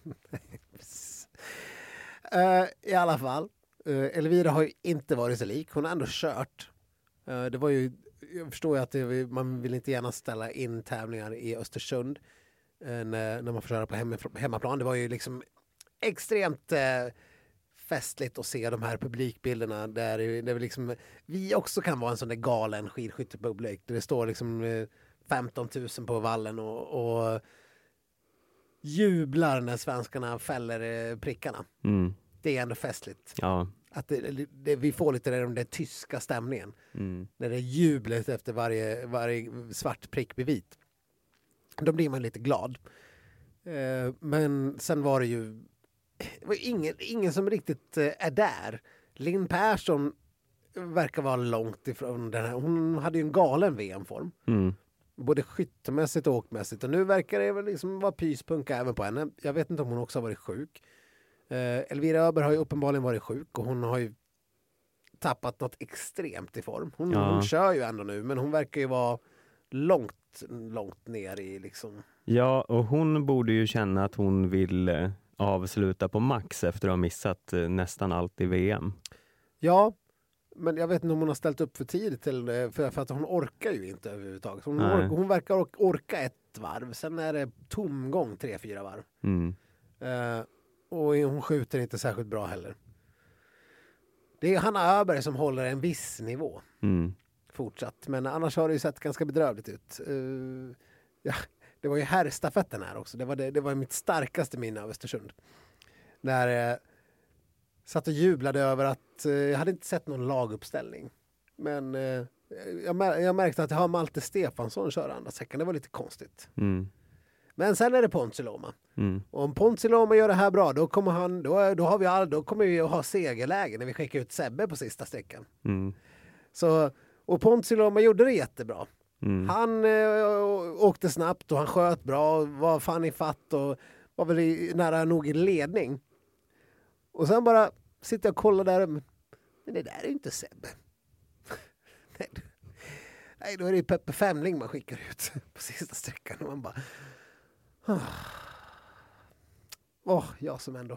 Uh, I alla fall, uh, Elvira har ju inte varit så lik. Hon har ändå kört. Uh, det var ju, jag förstår ju att det, man vill inte gärna ställa in tävlingar i Östersund uh, när, när man får köra på hem, hemmaplan. Det var ju liksom extremt eh, festligt att se de här publikbilderna där, där vi, liksom, vi också kan vara en sån där galen skidskyttepublik. Där det står liksom eh, femton tusen på vallen och, och jublar när svenskarna fäller eh, prickarna. Mm. Det är ändå festligt. Ja. Att det, det, vi får lite den där tyska stämningen. Mm. När det är jublet efter varje, varje svart prick blir vit. Då blir man lite glad. Eh, men sen var det ju det var ingen, ingen som riktigt eh, är där. Linn Persson verkar vara långt ifrån den här. Hon hade ju en galen V M-form. Mm. Både skyttemässigt och åkmässigt. Och nu verkar det väl liksom vara pyspunka även på henne. Jag vet inte om hon också har varit sjuk. Eh, Elvira Öberg har ju uppenbarligen varit sjuk. Och hon har ju tappat något extremt i form. Hon, Ja. hon kör ju ändå nu. Men hon verkar ju vara långt, långt ner i liksom... Ja, och hon borde ju känna att hon vill eh, avsluta på max efter att ha missat eh, nästan allt i V M. Ja, men jag vet inte om hon har ställt upp för tidigt till, för, för att hon orkar ju inte överhuvudtaget. Hon, Nej. ork, hon verkar ork, orka ett varv, sen är det tomgång tre, fyra varv. Mm. Uh, och hon skjuter inte särskilt bra heller. Det är Hanna Öberg som håller en viss nivå Mm. fortsatt, men annars har det ju sett ganska bedrövligt ut. Uh, ja, det var ju herrstafetten här också. Det var, det, det var mitt starkaste minne av Östersund. När uh, satt och jublade över att uh, jag hade inte sett någon laguppställning. Men uh, jag, mär, jag märkte att jag har Malte Stefansson kör andra säcken. Det var lite konstigt. Mm. Men sen är det Ponsi Loma. Mm. Och om Ponsi Loma gör det här bra, då kommer han, då, då har vi all, då kommer vi att ha segerläge när vi skickar ut Sebbe på sista sträckan. Mm. Så, och Ponsi Loma gjorde det jättebra. Mm. Han äh, åkte snabbt och han sköt bra och var fan i fatt och var väl i, nära nog i ledning. Och sen bara sitter jag och kollar där. Men det där är ju inte Sebbe. Nej, nej, då är det ju Peppe Femling man skickar ut på sista sträckan. Och man bara... Åh, oh, jag som ändå...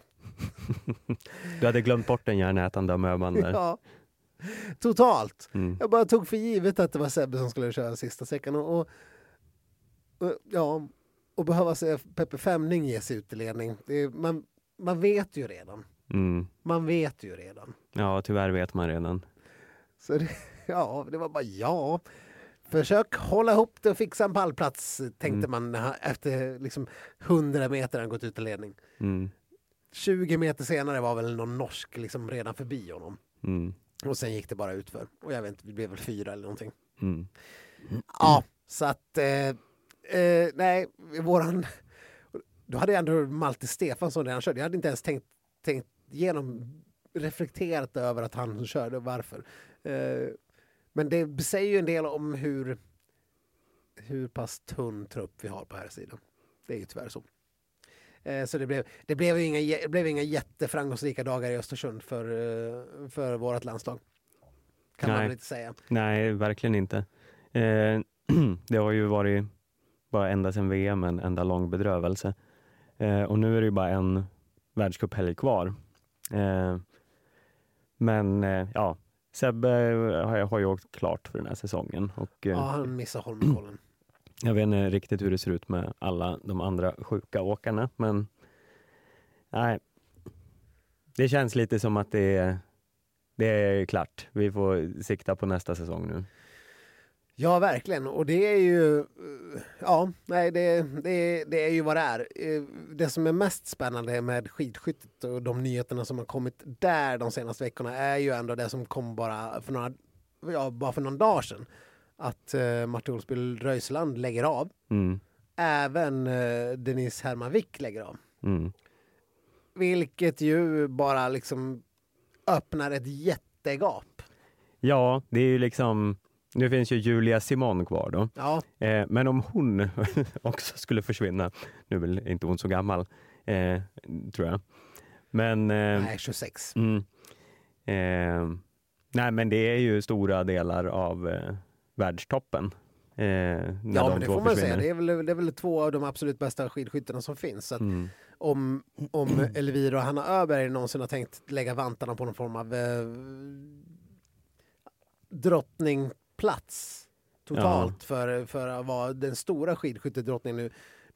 Du hade glömt bort den hjärnätande amöban där. Ja, totalt. Mm. Jag bara tog för givet att det var Sebbe som skulle köra sista sträckan. Och, och, och, ja, och behöva se Peppe Femling ge sig ut i ledning. Det är, man, man vet ju redan. Mm. Man vet ju redan. Ja, tyvärr vet man redan. Så det, ja, det var bara ja. Försök hålla ihop det och fixa en pallplats, tänkte Mm. man efter liksom hundra meter han gått ut i ledning. Mm. tjugo meter senare var väl någon norsk liksom redan förbi honom. Mm. Och sen gick det bara utför. Och jag vet inte, det blev väl fyra eller någonting. Mm. Ja, så att eh, eh, nej, våran då hade jag ändå Malte Stefansson redan körde. Jag hade inte ens tänkt, tänkt igenom, reflekterat över att han körde och varför. Eh, men det säger ju en del om hur hur pass tunn trupp vi har på här sidan. Det är ju tyvärr så. Eh, så det blev, det blev inga, det blev inga jätteframgångsrika dagar i Östersund för, eh, för vårt landslag. Kan Nej. man väl inte säga. Nej, verkligen inte. Eh, det har ju varit bara ända sedan V M en enda lång bedrövelse. Eh, och nu är det ju bara en världscuphelg kvar. Eh, men eh, ja, Sebbe har, har ju åkt klart för den här säsongen. Och, eh, Ja, han missar Holmenkollen. jag vet inte riktigt hur det ser ut med alla de andra sjuka åkarna. Men nej, det känns lite som att det är, det är klart. Vi får sikta på nästa säsong nu. Ja, verkligen. Och det är ju... Ja, nej, det, det, det är ju vad det är. Det som är mest spännande med skidskyttet och de nyheterna som har kommit där de senaste veckorna är ju ändå det som kom bara för några, ja, bara för någon dag sedan. Att uh, Martin Olsby Röisland lägger av. Mm. Även uh, Denise Hermanvik lägger av. Mm. Vilket ju bara liksom öppnar ett jättegap. Ja, det är ju liksom... Nu finns ju Julia Simon kvar då. Ja, Eh, men om hon också skulle försvinna, nu är väl inte hon så gammal, eh, tror jag. Men, eh, nej, tjugosex. mm, eh, nej, men det är ju stora delar av eh, världstoppen. Eh, när Ja, de men det två får man försvinner. säga. Det är, väl, det är väl två av de absolut bästa skidskyttarna som finns. Så att Mm. om, om Elvira och Hanna Öberg någonsin har tänkt lägga vantarna på någon form av eh, drottningplats totalt för, för att vara den stora skidskyttedrottningen nu,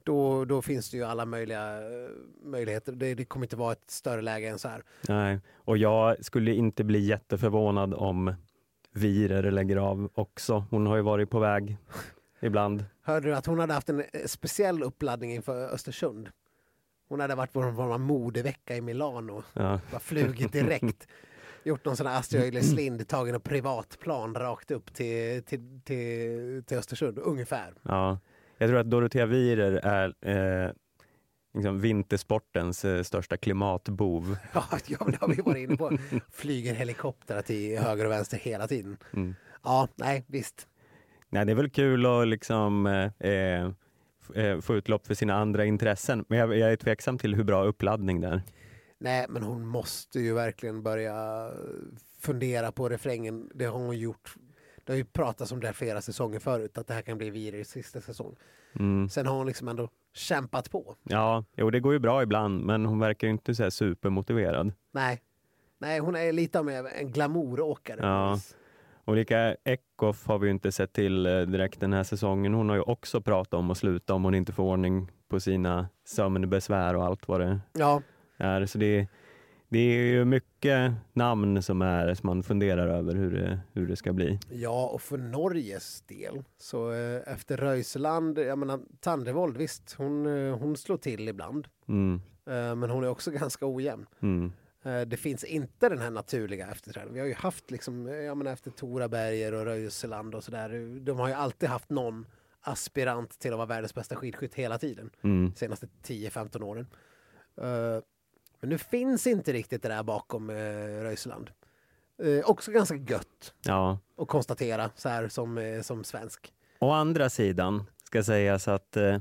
då, då finns det ju alla möjliga eh, möjligheter. Det, det kommer inte vara ett större läge än så här. Nej, och jag skulle inte bli jätteförvånad om Virer lägger av också. Hon har ju varit på väg ibland. Hörde du att hon hade haft en speciell uppladdning inför Östersund? Hon hade varit på en form av modevecka i Milano. Ja. Bara flugit direkt. Gjort någon sån här Astrid Öjles Lind, tagit en privatplan rakt upp till, till, till, till Östersund, ungefär. Ja, jag tror att Dorothea Virer är eh, liksom vintersportens eh, största klimatbov. Ja, ja, det har vi varit inne på. Flyger helikoptrar till höger och vänster hela tiden. Mm. Ja, nej, visst. Nej, det är väl kul att liksom, eh, eh, få utlopp för sina andra intressen. Men jag, jag är tveksam till hur bra uppladdning det är. Nej, men hon måste ju verkligen börja fundera på refrängen. Det har hon gjort. Det har ju pratats om det flera säsonger förut, att det här kan bli Virers sista säsong. Mm. Sen har hon liksom ändå kämpat på. Ja, jo, det går ju bra ibland, men hon verkar ju inte så här supermotiverad. Nej. Nej, hon är lite av en glamouråkare. Ja. Ulrika Eckhoff har vi ju inte sett till direkt den här säsongen. Hon har ju också pratat om att sluta om hon inte får ordning på sina sömnbesvär och allt vad det Ja. är. Så det, det är ju mycket namn som är som man funderar över hur det, hur det ska bli. Ja, och för Norges del så eh, efter Röiseland, jag menar Tandrevold, visst, hon, eh, hon slår till ibland. Mm. Eh, men hon är också ganska ojämn. Mm. Eh, det finns inte den här naturliga efterträdaren. Vi har ju haft liksom, eh, jag menar efter Tora Berger och Röiseland och sådär. De har ju alltid haft någon aspirant till att vara världens bästa skidskytt hela tiden. Mm. De senaste tio femton åren. Eh, men nu finns inte riktigt det där bakom eh, Röiseland. Eh, också ganska gött Ja. att konstatera så här som, eh, som svensk. Å andra sidan ska sägas att eh,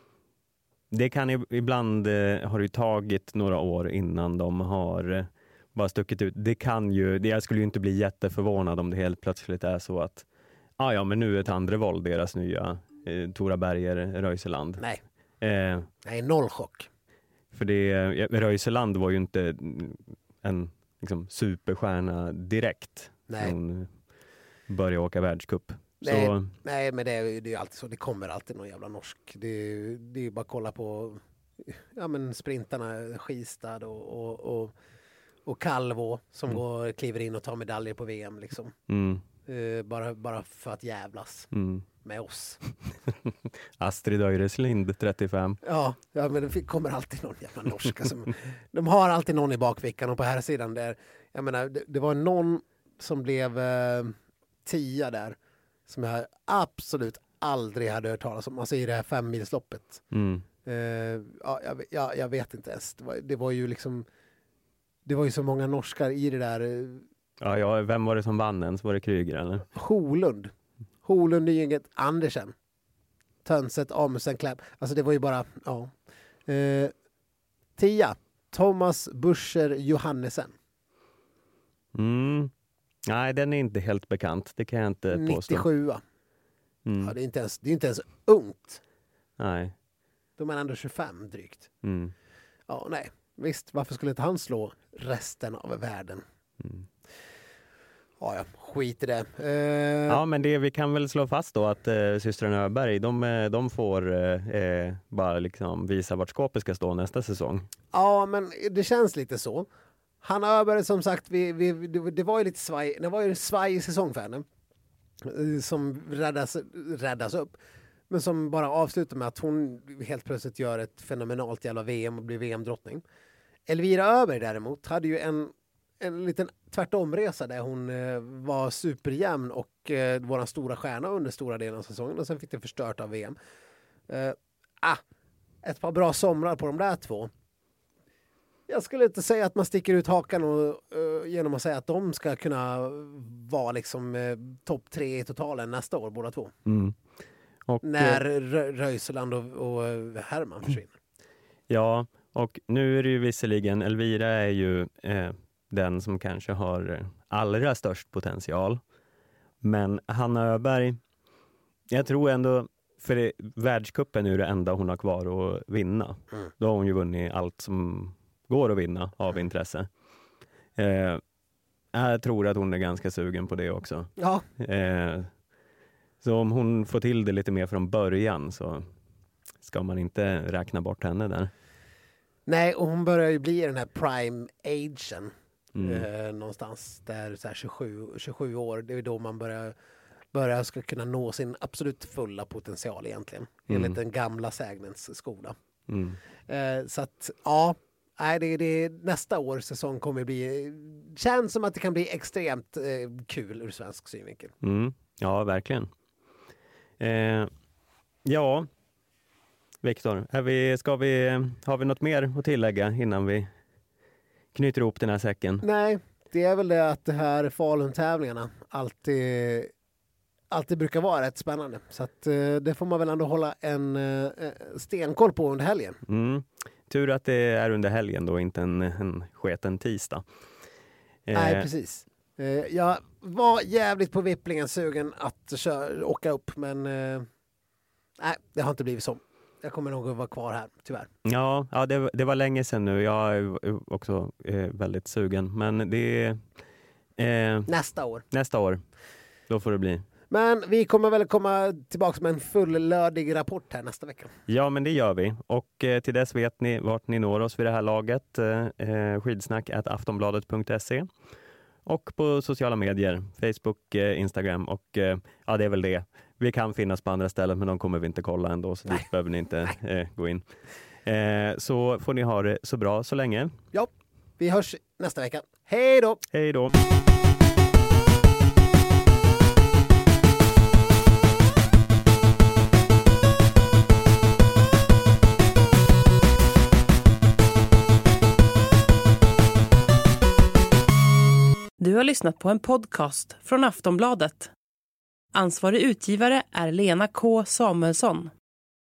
det kan i- ibland eh, har det tagit några år innan de har eh, bara stuckit ut. Det kan ju, det, jag skulle ju inte bli jätteförvånad om det helt plötsligt är så att ah, ja, men nu är Tandrevold deras nya eh, Tora Berger Röiseland. Nej, Eh, nej, noll chock. för det, eh, Röiseland var ju inte en liksom, superstjärna direkt. Nej. Hon började åka världscup. Nej, Så, nej, men det är ju det är ju alltid så. Det kommer alltid någon jävla norsk. Det är ju det är ju bara att kolla på ja, men sprintarna, Skistad och, och, och, och Calvo som Mm. går, kliver in och tar medaljer på V M. Liksom. mm, Eh, bara, bara för att jävlas mm. med oss. Astrid Öjreslind, trettiofem. Ja, ja, men det fi- kommer alltid någon jävla norska som... De har alltid någon i bakfickan och på här sidan där... Jag menar, det, det var någon som blev eh, tia där som jag absolut aldrig hade hört talas om. Alltså i det här femmilsloppet. Mm. Eh, ja, jag, jag, jag vet inte ens. Det var, det var ju liksom... Det var ju så många norskar i det där... Eh, Ja, ja, vem var det som vann ens? Var det Kryger eller? Holund. Holund, Nygent, Andersen. Tönset, Amundsen, Kläpp. Alltså det var ju bara... Ja. Eh, tia. Thomas Buscher Johannesen. Mm. Nej, den är inte helt bekant. Det kan jag inte påstå. nittiosju. Mm. Ja, det är inte ens, det är inte ens ungt. Nej. De är ändå tjugofem drygt. Mm. Ja, nej. Visst, varför skulle inte han slå resten av världen? Mm. Ja, ja, skit i det. Eh, Ja, men det, vi kan väl slå fast då att eh, systrarna Öberg, de, eh, de får eh, eh, bara liksom visa vart skåpet ska stå nästa säsong. Ja, men det känns lite så. Hanna Öberg, som sagt, vi, vi, det, det var ju lite svaj, det var ju svaj i säsong för henne. eh, Som räddas, räddas upp. Men som bara avslutar med att hon helt plötsligt gör ett fenomenalt jävla V M och blir V M-drottning. Elvira Öberg däremot hade ju en, en liten tvärtomresa där hon eh, var superjämn och eh, våran stora stjärna under stora delen av säsongen och sen fick det förstört av V M. Eh, ah, ett par bra somrar på de där två. Jag skulle inte säga att man sticker ut hakan och, uh, genom att säga att de ska kunna vara liksom uh, topp tre i totalen nästa år, båda två. Mm. Och, När eh, Rö- Röiseland och, och uh, Herman försvinner. Ja, och nu är det ju visserligen, Elvira är ju eh, den som kanske har allra störst potential. Men Hanna Öberg, jag tror ändå, för det, världscupen är ju det enda hon har kvar att vinna. Mm. Då har hon ju vunnit allt som går att vinna av intresse. Eh, jag tror att hon är ganska sugen på det också. Ja, Eh, så om hon får till det lite mer från början så ska man inte räkna bort henne där. Nej, och hon börjar ju bli den här prime agen. Mm. Eh, någonstans där så här tjugosju, tjugosju år. Det är då man börjar, börjar ska kunna nå sin absolut fulla potential egentligen. Mm. Enligt den gamla sägnens skola. Mm. Eh, så att, ja. Nej, det, det, nästa års säsong kommer bli... Känns som att det kan bli extremt eh, kul ur svensk synvinkel. Mm. Ja, verkligen. Eh, ja, Viktor, är vi, ska vi, har vi något mer att tillägga innan vi knyter ihop den här säcken? Nej, det är väl det att det här Falun-tävlingarna alltid, alltid brukar vara rätt spännande. Så att, eh, det får man väl ändå hålla en eh, stenkoll på under helgen. Mm. Tur att det är under helgen då, inte en, en sketen tisdag. Eh, Nej, precis. Eh, jag var jävligt på vipplingen sugen att köra, åka upp, men eh, nej, det har inte blivit så. Jag kommer nog att vara kvar här, tyvärr. Ja, ja det, det var länge sedan nu. Jag är också eh, väldigt sugen. Men det är eh, Nästa år. nästa år. Då får det bli. Men vi kommer väl komma tillbaka med en fullödig rapport här nästa vecka. Ja, men det gör vi. Och eh, till dess vet ni vart ni når oss vid det här laget. Eh, skidsnack at aftonbladet punkt se. Och på sociala medier. Facebook, eh, Instagram och eh, ja, det är väl det. Vi kan finnas på andra ställen, men de kommer vi inte kolla ändå. Så dit behöver ni inte eh, gå in. Eh, så får ni ha det så bra så länge. Ja, vi hörs nästa vecka. Hej då! Hej då! Du har lyssnat på en podcast från Aftonbladet. Ansvarig utgivare är Lena K. Samuelsson.